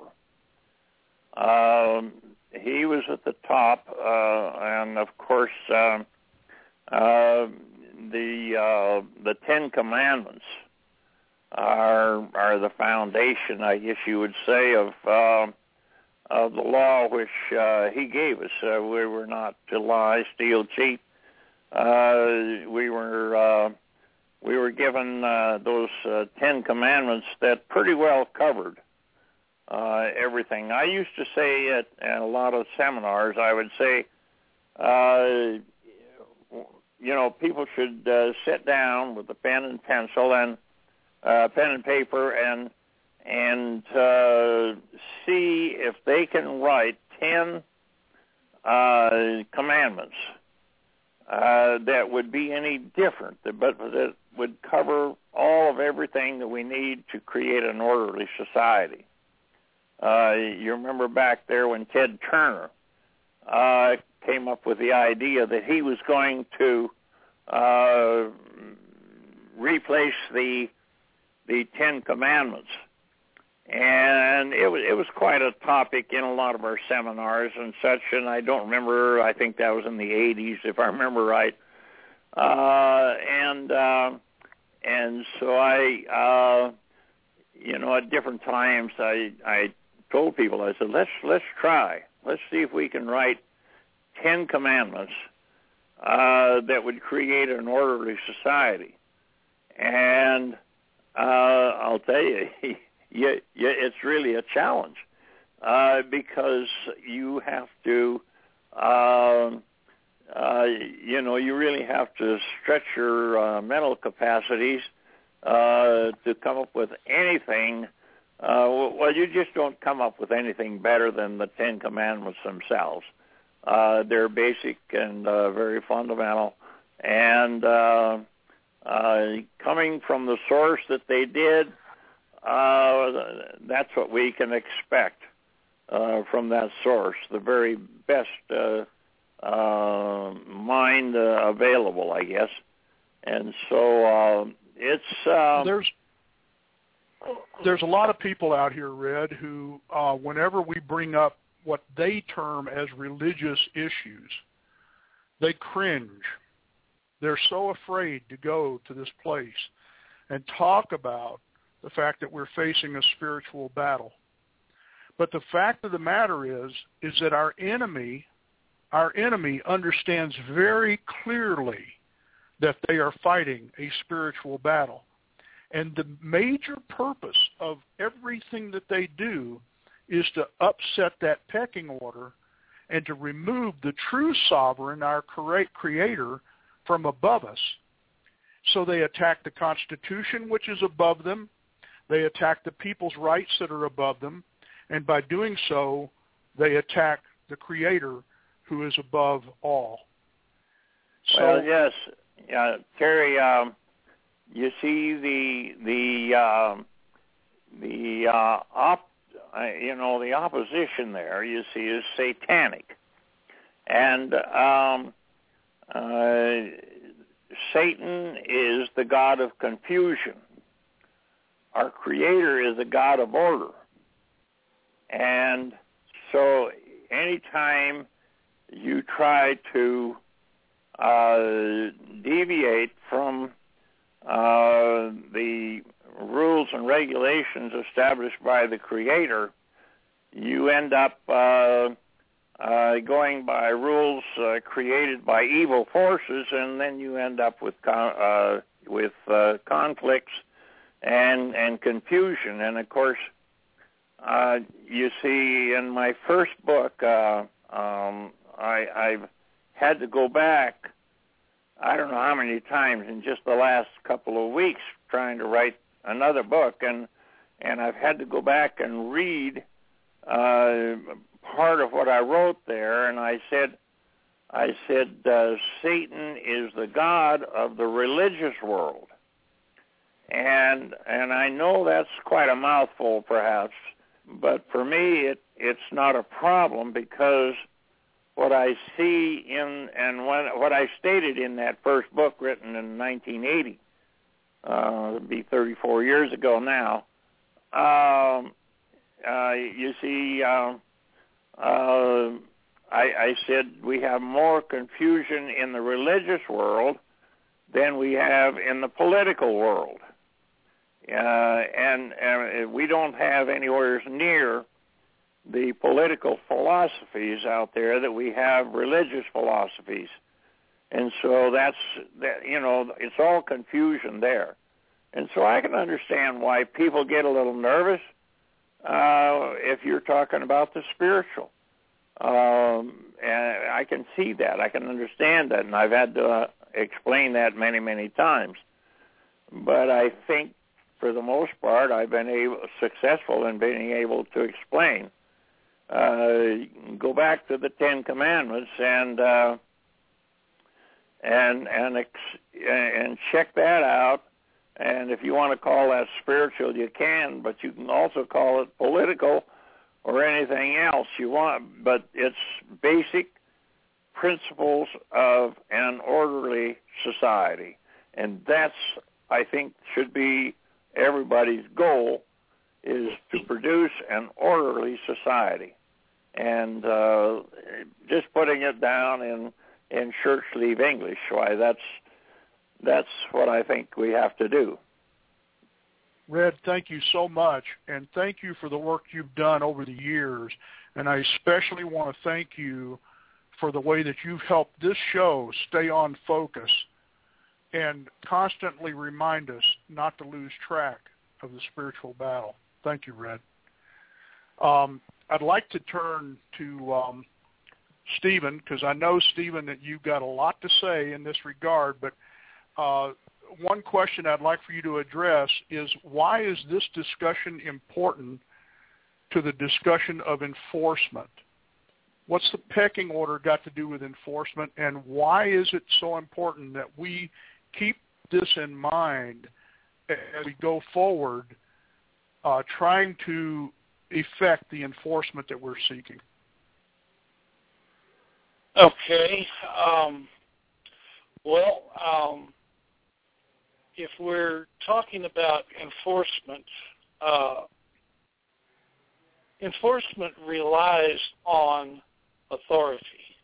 D: Um, he was at the top, uh, and of course, um, uh, the uh, the Ten Commandments are are the foundation, I guess you would say, of uh, of the law which uh, He gave us. Uh, we were not to lie, steal, cheat. Uh, we were uh, we were given uh, those uh, Ten Commandments that pretty well covered uh, everything. I used to say at, at a lot of seminars, I would say, uh, you know, people should uh, sit down with a pen and pencil and uh, pen and paper and and uh, see if they can write ten uh, commandments uh, that would be any different, but that would cover all of everything that we need to create an orderly society. Uh, you remember back there when Ted Turner uh, came up with the idea that he was going to uh, replace the the Ten Commandments, and it was it was quite a topic in a lot of our seminars and such. And I don't remember. I think that was in the eighties, if I remember right. Uh, and uh, and so I, uh, you know, at different times I I told people, I said, let's let's try, let's see if we can write Ten Commandments uh, that would create an orderly society. And uh, I'll tell you, you, you, it's really a challenge uh, because you have to, uh, uh, you know, you really have to stretch your uh, mental capacities uh, to come up with anything Uh, well, you just don't come up with anything better than the Ten Commandments themselves. Uh, they're basic and uh, very fundamental, and uh, uh, coming from the source that they did, uh, that's what we can expect uh, from that source, the very best uh, uh, mind uh, available, I guess. And so uh, it's... Uh,
C: there's there's a lot of people out here, Red, who uh, whenever we bring up what they term as religious issues, they cringe. They're so afraid to go to this place and talk about the fact that we're facing a spiritual battle. But the fact of the matter is, is that our enemy, our enemy understands very clearly that they are fighting a spiritual battle. And the major purpose of everything that they do is to upset that pecking order and to remove the true sovereign, our creator, from above us. So they attack the Constitution, which is above them. They attack the people's rights that are above them. And by doing so, they attack the Creator, who is above all. So,
D: well, yes, yeah, Terry. Um, you see the the uh, the uh, op, uh, you know the opposition there. You see is satanic, and um, uh, Satan is the god of confusion. Our Creator is a god of order. And so anytime you try to uh, deviate from uh, the rules and regulations established by the Creator, you end up uh, uh, going by rules uh, created by evil forces, and then you end up with con- uh, with uh, conflicts and and confusion. And of course, uh, you see, in my first book, uh, um, I, I've had to go back, I don't know how many times in just the last couple of weeks trying to write another book, and and I've had to go back and read uh, part of what I wrote there, and I said, I said, uh, Satan is the god of the religious world. And and I know that's quite a mouthful, perhaps, but for me, it it's not a problem, because what I see in and when, what I stated in that first book written in nineteen eighty, uh, it'll be thirty-four years ago now. Um, uh, you see, uh, uh, I, I said we have more confusion in the religious world than we have in the political world. Uh, and, and we don't have anywhere near the political philosophies out there that we have religious philosophies. And so that's, that, you know, it's all confusion there. And so I can understand why people get a little nervous uh, if you're talking about the spiritual. Um, and I can see that. I can understand that. And I've had to uh, explain that many, many times. But I think, for the most part, I've been able, successful in being able to explain. Uh, go back to the Ten Commandments and uh, and and ex- and check that out. And if you want to call that spiritual, you can, but you can also call it political or anything else you want. But it's basic principles of an orderly society, and that's, I think, should be everybody's goal, is to produce an orderly society. And uh, just putting it down in, in church leave English, why that's that's what I think we have to do.
C: Red, thank you so much, and thank you for the work you've done over the years. And I especially want to thank you for the way that you've helped this show stay on focus and constantly remind us not to lose track of the spiritual battle. Thank you, Red. Um, I'd like to turn to um, Stephen, because I know, Stephen, that you've got a lot to say in this regard, but uh, one question I'd like for you to address is, why is this discussion important to the discussion of enforcement? What's the pecking order got to do with enforcement, and why is it so important that we keep this in mind as we go forward, uh, trying to effect the enforcement that we're seeking?
F: Okay. Um, well, um, if we're talking about enforcement, uh, enforcement relies on authority.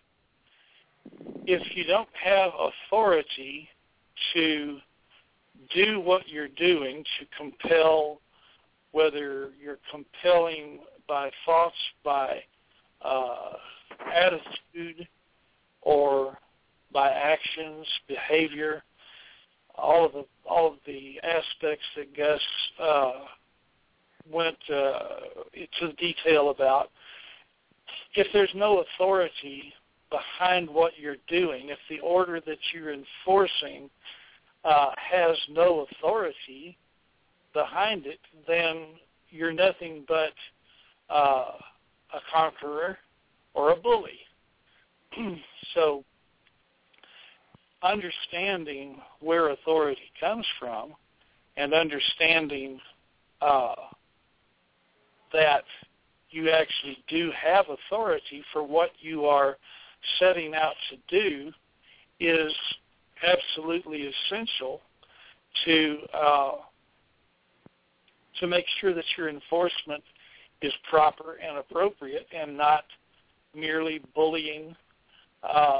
F: If you don't have authority to do what you're doing, to compel, whether you're compelling by thoughts, by uh, attitude, or by actions, behavior, all of the all of the aspects that Gus uh, went uh, into detail about. If there's no authority behind what you're doing, if the order that you're enforcing uh, has no authority behind it, then you're nothing but uh, a conqueror or a bully. So understanding where authority comes from and understanding uh, that you actually do have authority for what you are setting out to do is absolutely essential to uh, to make sure that your enforcement is proper and appropriate and not merely bullying uh,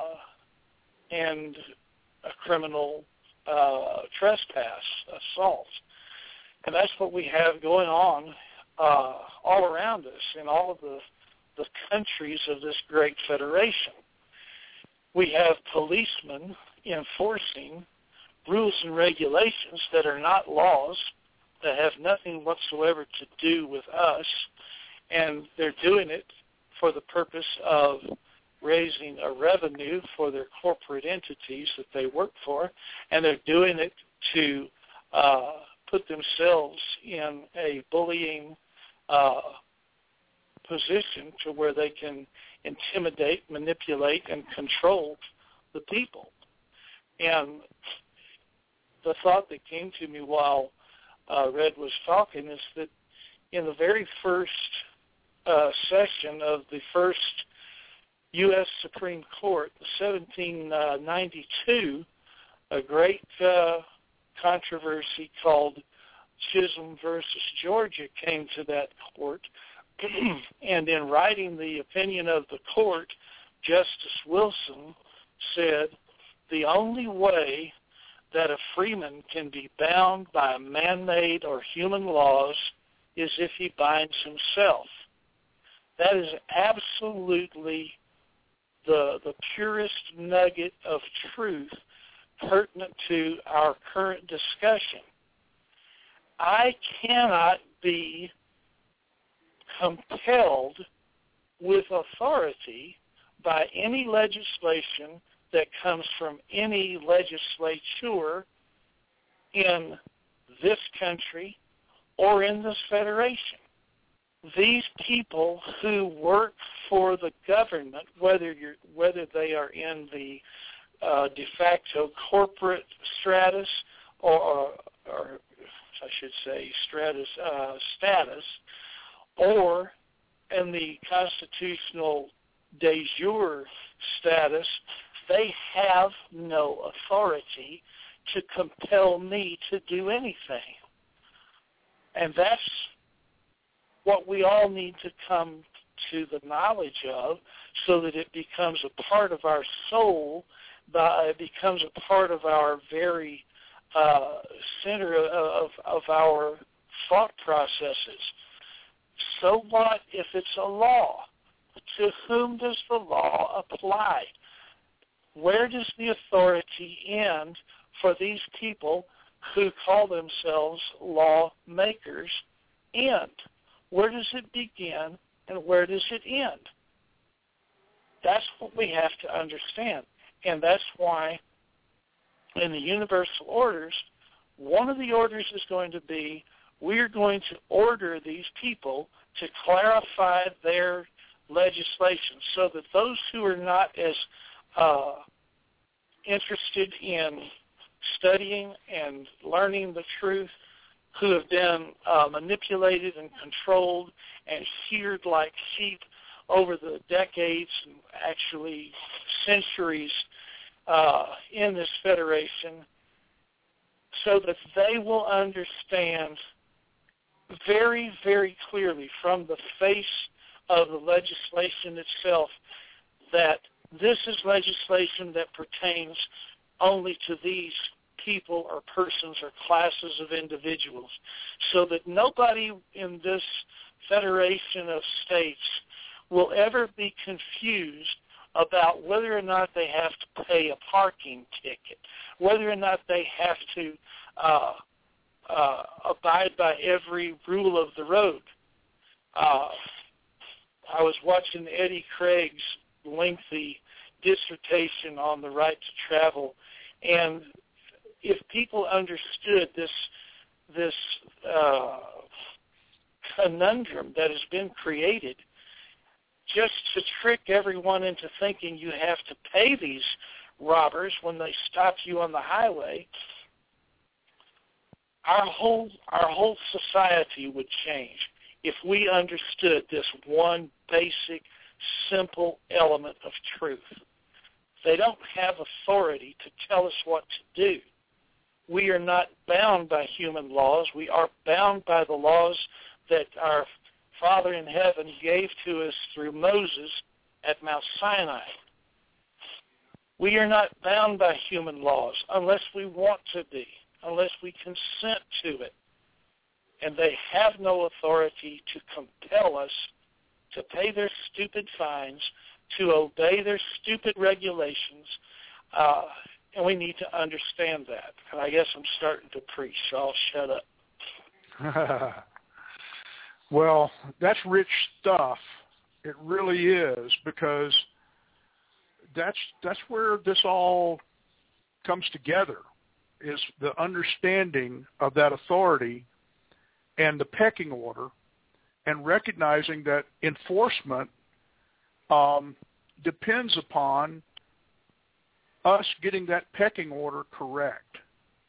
F: and a criminal uh, trespass, assault. And that's what we have going on uh, all around us in all of the, the countries of this great federation. We have policemen enforcing rules and regulations that are not laws, that have nothing whatsoever to do with us, and they're doing it for the purpose of raising a revenue for their corporate entities that they work for, and they're doing it to uh, put themselves in a bullying uh, position to where they can intimidate, manipulate, and control the people. And the thought that came to me while uh, Red was talking is that in the very first uh, session of the first U S Supreme Court, seventeen ninety-two, a great uh, controversy called Chisholm versus Georgia came to that court. And in writing the opinion of the court, Justice Wilson said, the only way that a freeman can be bound by man-made or human laws is if he binds himself. That is absolutely the the purest nugget of truth pertinent to our current discussion. I cannot be compelled with authority by any legislation that comes from any legislature in this country or in this federation. These people who work for the government, whether you're, whether they are in the uh, de facto corporate stratus or, or, or I should say stratus uh, status, or in the constitutional de jure status, they have no authority to compel me to do anything. And that's what we all need to come to the knowledge of, so that it becomes a part of our soul, but it becomes a part of our very uh, center of, of our thought processes. So what if it's a law? To whom does the law apply? Where does the authority end for these people who call themselves lawmakers end? Where does it begin and where does it end? That's what we have to understand. And that's why in the universal orders, one of the orders is going to be, we're going to order these people to clarify their legislation so that those who are not as uh, interested in studying and learning the truth, who have been uh, manipulated and controlled and sheared like sheep over the decades and actually centuries uh, in this federation, so that they will understand very, very clearly from the face of the legislation itself that this is legislation that pertains only to these people or persons or classes of individuals, so that nobody in this federation of states will ever be confused about whether or not they have to pay a parking ticket, whether or not they have to uh, uh, abide by every rule of the road. Uh, I was watching Eddie Craig's lengthy dissertation on the right to travel, and if people understood this this uh, conundrum that has been created just to trick everyone into thinking you have to pay these robbers when they stop you on the highway, our whole our whole society would change if we understood this one basic, simple element of truth. They don't have authority to tell us what to do. We are not bound by human laws. We are bound by the laws that our Father in heaven gave to us through Moses at Mount Sinai. We are not bound by human laws unless we want to be, unless we consent to it. And they have no authority to compel us to pay their stupid fines, to obey their stupid regulations, uh, and we need to understand that. And I guess I'm starting to preach, so I'll shut up.
C: Well, that's rich stuff. It really is, because that's that's where this all comes together, is the understanding of that authority and the pecking order, and recognizing that enforcement um, depends upon us getting that pecking order correct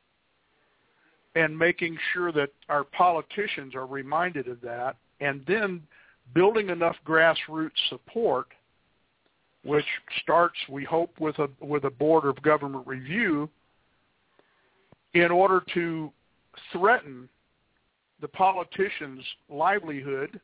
C: and making sure that our politicians are reminded of that, and then building enough grassroots support, which starts, we hope, with a with a board of government review, in order to threaten the politicians' livelihood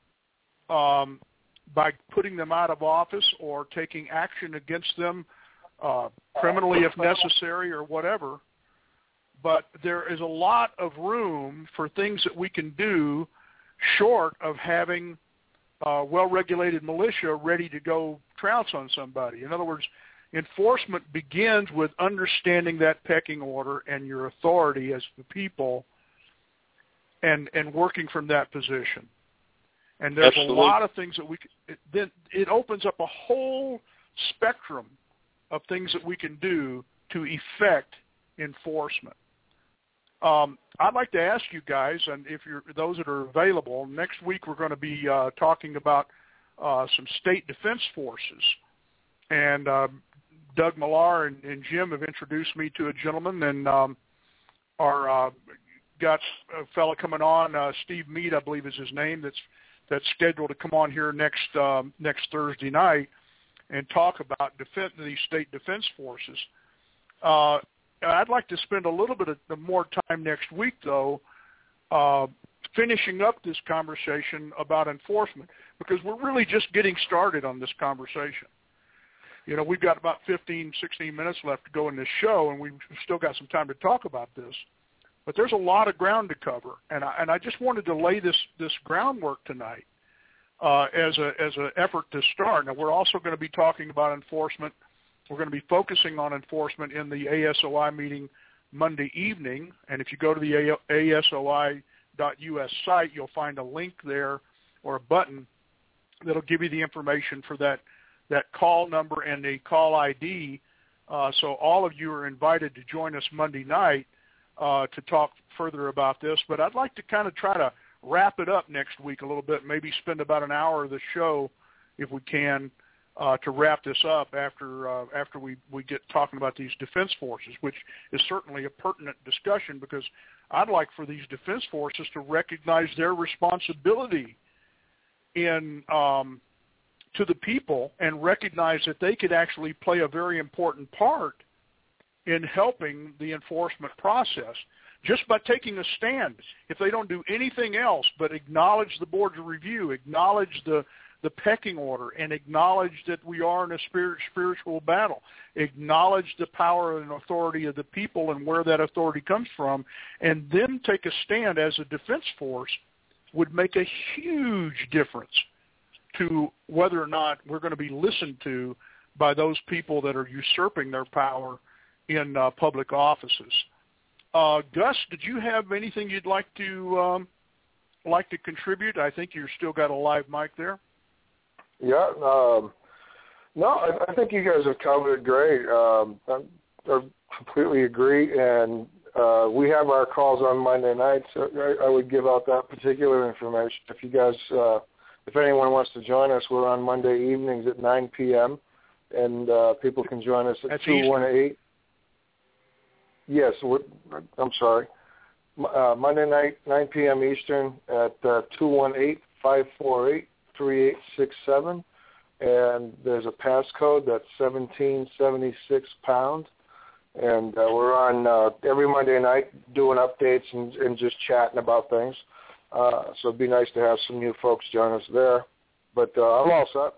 C: um, by putting them out of office or taking action against them, uh, criminally if necessary or whatever. But there is a lot of room for things that we can do short of having uh, well-regulated militia ready to go trounce on somebody. In other words, enforcement begins with understanding that pecking order and your authority as the people, and, and working from that position. And there's Absolutely. a lot of things that we can, it, then it opens up a whole spectrum of things that we can do to effect enforcement. Um, I'd like to ask you guys, and if you're those that are available, next week we're going to be uh, talking about uh, some state defense forces. And uh, Doug Millar and, and Jim have introduced me to a gentleman, and um, our uh, got a fellow coming on, uh, Steve Mead, I believe is his name, that's that's scheduled to come on here next um, next Thursday night and talk about defense, these state defense forces. Uh, I'd like to spend a little bit of more time next week, though, uh, finishing up this conversation about enforcement, because we're really just getting started on this conversation. You know, we've got about fifteen, sixteen minutes left to go in this show, and we've still got some time to talk about this. But there's a lot of ground to cover, and I, and I just wanted to lay this, this groundwork tonight uh, as a as an effort to start. Now, we're also going to be talking about enforcement. We're going to be focusing on enforcement in the A S O I meeting Monday evening, and if you go to the A S O I dot U S site, you'll find a link there or a button that'll give you the information for that, that call number and the call I D. Uh, so all of you are invited to join us Monday night uh, to talk further about this, but I'd like to kind of try to wrap it up next week a little bit, maybe spend about an hour of the show, if we can, uh, to wrap this up after uh, after we, we get talking about these defense forces, which is certainly a pertinent discussion, because I'd like for these defense forces to recognize their responsibility in um, to the people and recognize that they could actually play a very important part in helping the enforcement process just by taking a stand. If they don't do anything else but acknowledge the board's review, acknowledge the, the pecking order, and acknowledge that we are in a spirit, spiritual battle, acknowledge the power and authority of the people and where that authority comes from, and then take a stand as a defense force, would make a huge difference to whether or not we're going to be listened to by those people that are usurping their power in uh, public offices. Uh, Gus, did you have anything you'd like to um, like to contribute? I think you've still got a live mic there.
K: Yeah, um, no, I, I think you guys have covered it great. Um, I, I completely agree, and uh, we have our calls on Monday nights. So I, I would give out that particular information. If you guys, uh, if anyone wants to join us, we're on Monday evenings at nine p.m., and uh, people can join us at two one eight. Yes, we're, I'm sorry. Uh, Monday night, nine p.m. Eastern at uh, two one eight, five four eight, three eight six seven. And there's a passcode that's seventeen seventy-six pound. And uh, we're on uh, every Monday night doing updates and, and just chatting about things. Uh, so it'd be nice to have some new folks join us there. But uh, I'm all set.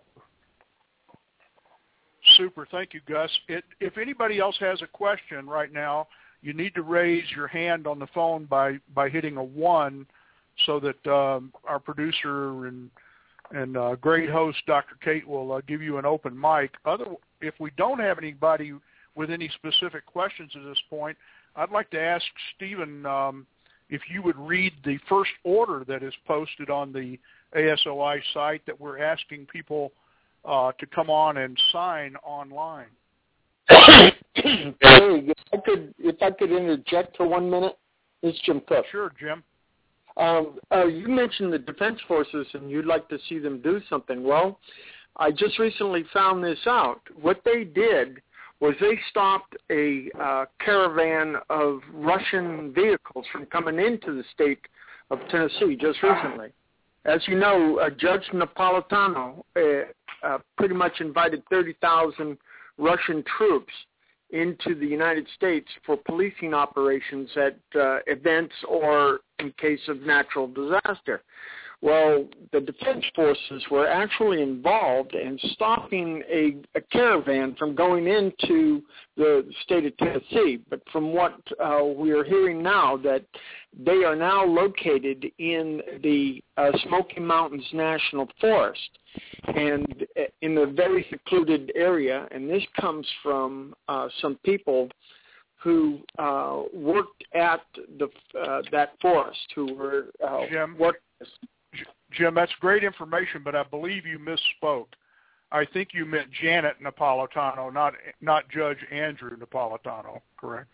C: Super. Thank you, Gus. It, if anybody else has a question right now, you need to raise your hand on the phone by, by hitting a one, so that um, our producer and and uh, great host, Doctor Kate, will uh, give you an open mic. Other, if we don't have anybody with any specific questions at this point, I'd like to ask Stephen um, if you would read the first order that is posted on the A S O I site that we're asking people uh, to come on and sign online.
J: Hey, if I could, if I could interject for one minute, it's Jim Cook.
C: Sure, Jim.
J: Um, uh, you mentioned the defense forces, and you'd like to see them do something. Well, I just recently found this out. What they did was they stopped a uh, caravan of Russian vehicles from coming into the state of Tennessee just recently. As you know, uh, Judge Napolitano uh, uh, pretty much invited thirty thousand Russian troops into the United States for policing operations at uh, events or in case of natural disaster. Well, the defense forces were actually involved in stopping a, a caravan from going into the state of Tennessee. But from what uh, we are hearing now, that they are now located in the uh, Smoky Mountains National Forest and in a very secluded area. And this comes from uh, some people who uh, worked at the uh, that forest, who were uh,
C: Jim,
J: worked.
C: Jim, that's great information, but I believe you misspoke. I think you meant Janet Napolitano, not not Judge Andrew Napolitano, correct?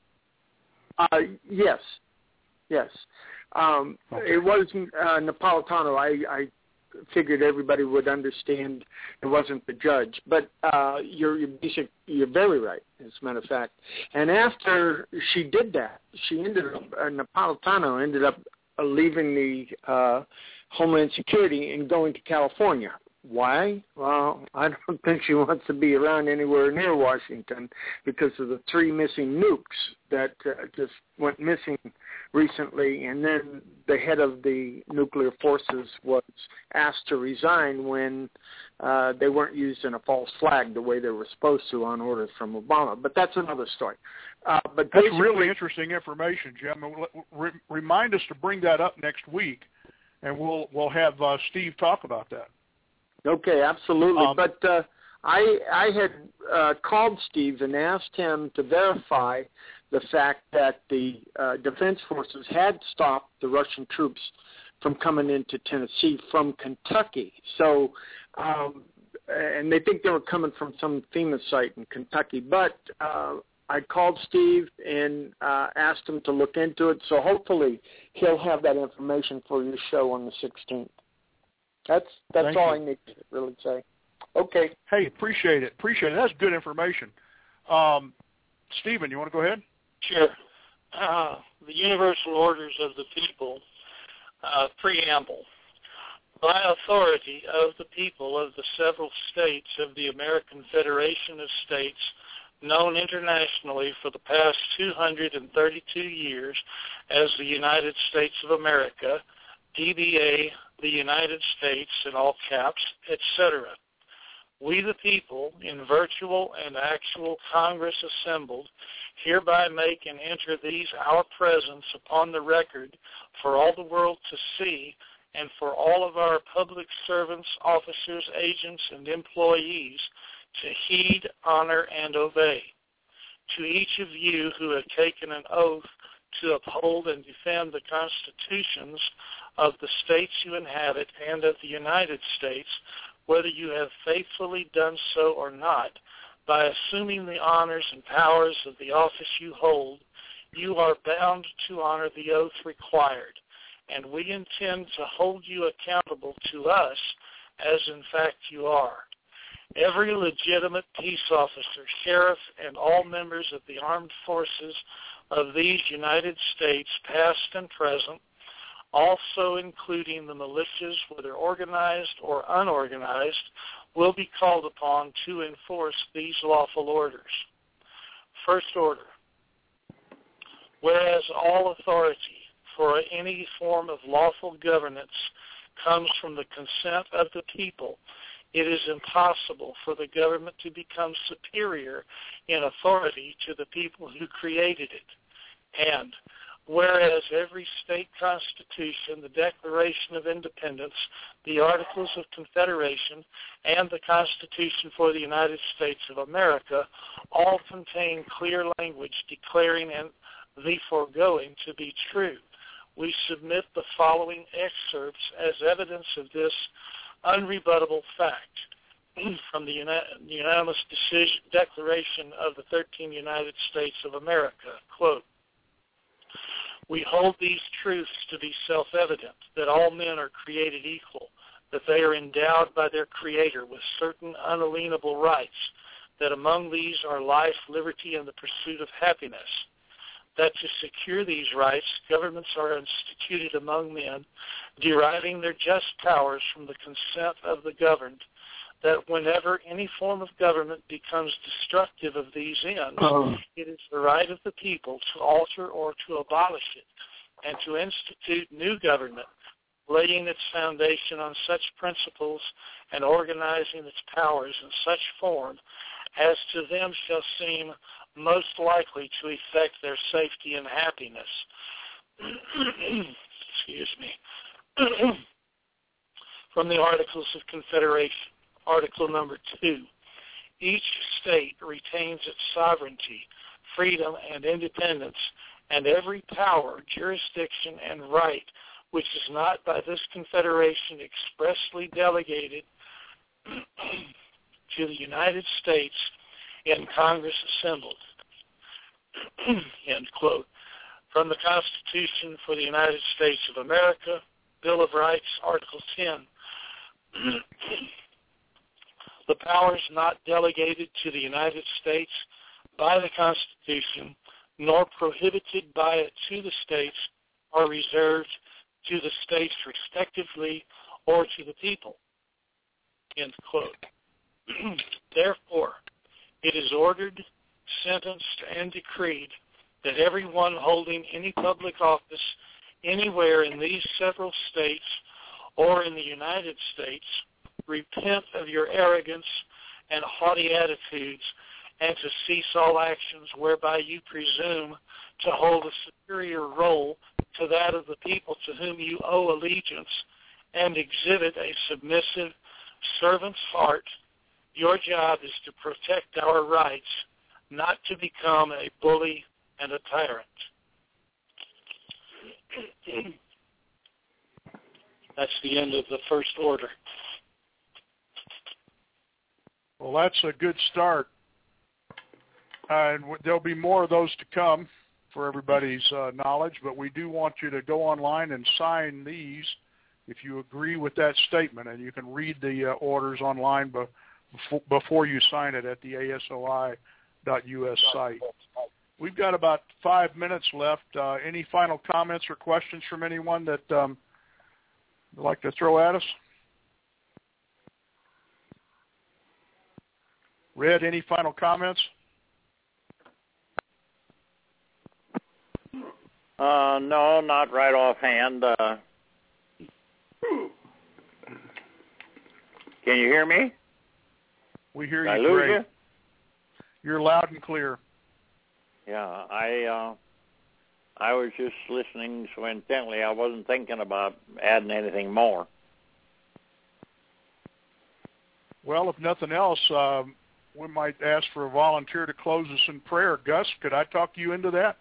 J: Uh, yes, yes. Um,
C: okay.
J: It was uh, Napolitano. I, I figured everybody would understand it wasn't the judge, but uh, you're you're, basic, you're very right, as a matter of fact. And after she did that, she ended up uh, Napolitano ended up uh, leaving the uh, Homeland Security and going to California. Why? Well, I don't think she wants to be around anywhere near Washington because of the three missing nukes that uh, just went missing recently. And then the head of the nuclear forces was asked to resign when uh, they weren't using a false flag the way they were supposed to on orders from Obama. But that's another story. Uh, but
C: that's really interesting information, Jim. Re- remind us to bring that up next week, and we'll we'll have uh, Steve talk about that.
J: Okay, absolutely.
C: Um,
J: but uh, I I had uh, called Steve and asked him to verify the fact that the uh, Defense Forces had stopped the Russian troops from coming into Tennessee from Kentucky. So, um, and they think they were coming from some FEMA site in Kentucky. But uh, I called Steve and uh, asked him to look into it, so hopefully he'll have that information for your show on the sixteenth. That's that's
C: Thank
J: all
C: you.
J: I need to really say. Okay.
C: Hey, appreciate it. Appreciate it. That's good information. Um, Stephen, you want to go ahead?
F: Sure. Uh, the Universal Orders of the People, uh, preamble. By authority of the people of the several states of the American Federation of States, known internationally for the past two hundred thirty-two years as the United States of America, D B A, the United States, in all caps, et cetera. We the people, in virtual and actual Congress assembled, hereby make and enter these our presence upon the record for all the world to see, and for all of our public servants, officers, agents, and employees to heed, honor, and obey. To each of you who have taken an oath to uphold and defend the constitutions of the states you inhabit and of the United States, whether you have faithfully done so or not, by assuming the honors and powers of the office you hold, you are bound to honor the oath required, and we intend to hold you accountable to us, as in fact you are. Every legitimate peace officer, sheriff, and all members of the armed forces of these United States, past and present, also including the militias, whether organized or unorganized, will be called upon to enforce these lawful orders. First order. Whereas all authority for any form of lawful governance comes from the consent of the people, it is impossible for the government to become superior in authority to the people who created it. And whereas every state constitution, the Declaration of Independence, the Articles of Confederation, and the Constitution for the United States of America all contain clear language declaring the foregoing to be true, we submit the following excerpts as evidence of this unrebuttable fact from the unanimous decision, Declaration of the thirteen United States of America. Quote, we hold these truths to be self-evident, that all men are created equal, that they are endowed by their Creator with certain unalienable rights, that among these are life, liberty, and the pursuit of happiness, that to secure these rights, governments are instituted among men, deriving their just powers from the consent of the governed, that whenever any form of government becomes destructive of these ends, uh-huh. it is the right of the people to alter or to abolish it, and to institute new government, laying its foundation on such principles and organizing its powers in such form as to them shall seem most likely to effect their safety and happiness. Excuse me. From the Articles of Confederation, Article number two, each state retains its sovereignty, freedom, and independence, and every power, jurisdiction, and right which is not by this Confederation expressly delegated to the United States in Congress assembled. End quote. From the Constitution for the United States of America, Bill of Rights, Article ten. The powers not delegated to the United States by the Constitution, nor prohibited by it to the states, are reserved to the states respectively or to the people. End quote. Therefore, it is ordered, sentenced, and decreed that everyone holding any public office anywhere in these several states or in the United States repent of your arrogance and haughty attitudes, and to cease all actions whereby you presume to hold a superior role to that of the people to whom you owe allegiance, and exhibit a submissive servant's heart. Your job is to protect our rights, not to become a bully and a tyrant. That's the end of the first order.
C: Well, that's a good start. Uh, and there'll be more of those to come for everybody's uh, knowledge, but we do want you to go online and sign these if you agree with that statement, and you can read the uh, orders online be- before, before you sign it at the A S O I dot U S site. We've got about five minutes left. Uh, any final comments or questions from anyone that um, would like to throw at us? Red, any final comments?
D: Uh, no, not right offhand. Uh, can you hear me?
C: We hear
D: Did I
C: you
D: lose
C: great.
D: you?
C: You're loud and clear.
D: Yeah, I uh, I was just listening so intently. I wasn't thinking about adding anything more.
C: Well, if nothing else, um, we might ask for a volunteer to close us in prayer. Gus, could I talk you into that?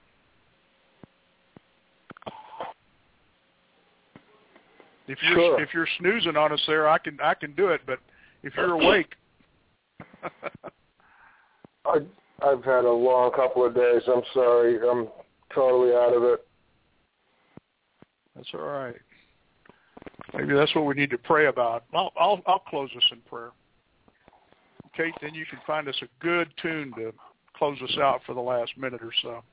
C: If you're
K: Sure.
C: if you're snoozing on us there, I can I can do it. But if you're awake,
K: I, I've had a long couple of days. I'm sorry. I'm totally out of it.
C: That's all right. Maybe that's what we need to pray about. I'll I'll, I'll close us in prayer. Kate, then you can find us a good tune to close us out for the last minute or so.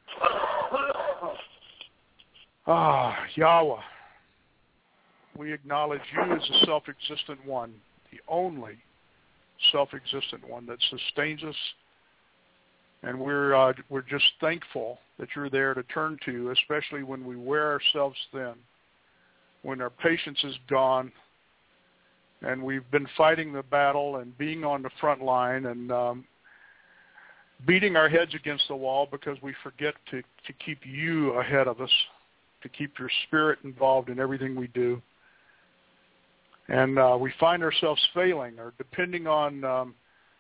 C: Ah, Yahweh, we acknowledge you as the self-existent one, the only self-existent one that sustains us, and we're uh, we're just thankful that you're there to turn to, especially when we wear ourselves thin, when our patience is gone, and we've been fighting the battle and being on the front line and um, beating our heads against the wall because we forget to, to keep you ahead of us, to keep your spirit involved in everything we do. And uh, we find ourselves failing or depending on um,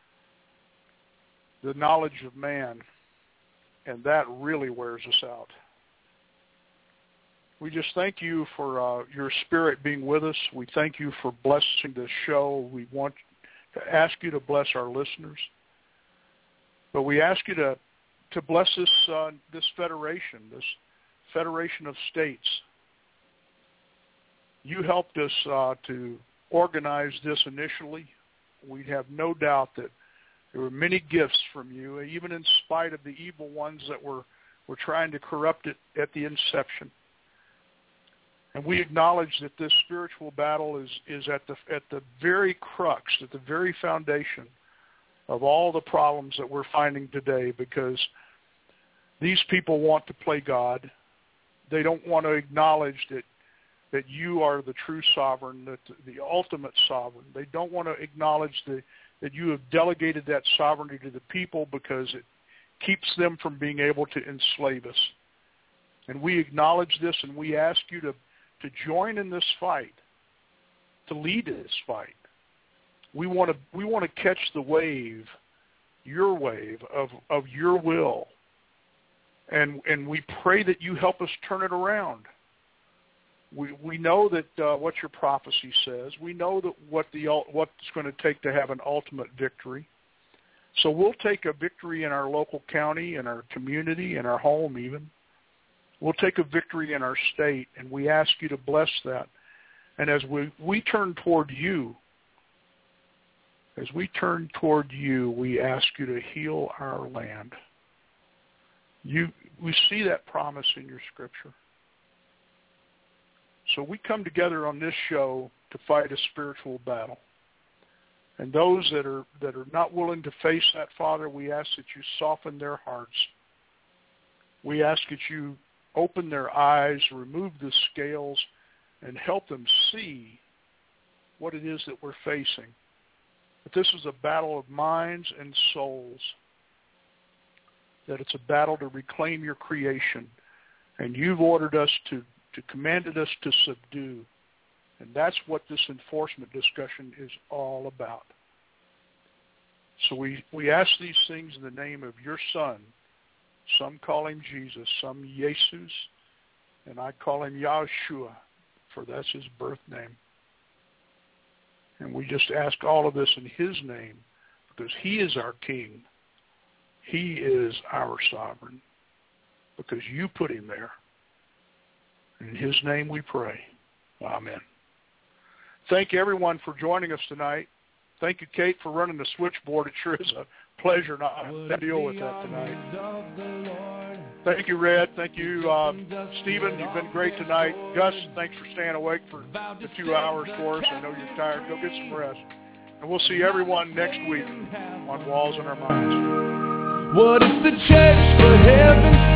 C: the knowledge of man, and that really wears us out. We just thank you for uh, your spirit being with us. We thank you for blessing this show. We want to ask you to bless our listeners. But we ask you to, to bless this, uh, this federation, this federation of states. You helped us uh, to organize this initially. We have no doubt that there were many gifts from you, even in spite of the evil ones that were, were trying to corrupt it at the inception. And we acknowledge that this spiritual battle is, is at the at the very crux, at the very foundation of all the problems that we're finding today, because these people want to play God. They don't want to acknowledge that that you are the true sovereign, that the, the ultimate sovereign. They don't want to acknowledge the, that you have delegated that sovereignty to the people because it keeps them from being able to enslave us. And we acknowledge this, and we ask you to to join in this fight, to lead this fight. We want to we want to catch the wave, your wave of, of your will, and and we pray that you help us turn it around. We we know that uh, what your prophecy says. We know that what the what's going to take to have an ultimate victory. So we'll take a victory in our local county, in our community, in our home even. We'll take a victory in our state, and we ask you to bless that. And as we, we turn toward you, as we turn toward you, we ask you to heal our land. You, we see that promise in your scripture. So we come together on this show to fight a spiritual battle. And those that are that are not willing to face that, Father, we ask that you soften their hearts. We ask that you open their eyes, remove the scales, and help them see what it is that we're facing. That this is a battle of minds and souls. That it's a battle to reclaim your creation. And you've ordered us to, to commanded us to subdue. And that's what this enforcement discussion is all about. So we, we ask these things in the name of your Son. Some call him Jesus, some Jesus, and I call him Yahshua, for that's his birth name. And we just ask all of this in his name, because he is our King. He is our sovereign because you put him there. In his name we pray. Amen. Thank you, everyone, for joining us tonight. Thank you, Kate, for running the switchboard. It sure is a pleasure not to deal with that tonight. Thank you, Red. Thank you, uh, Stephen. You've been great tonight. Gus, thanks for staying awake for the two hours for us. I know you're tired. Go get some rest. And we'll see everyone next week on Walls in Our Minds.
M: What is the church for heaven's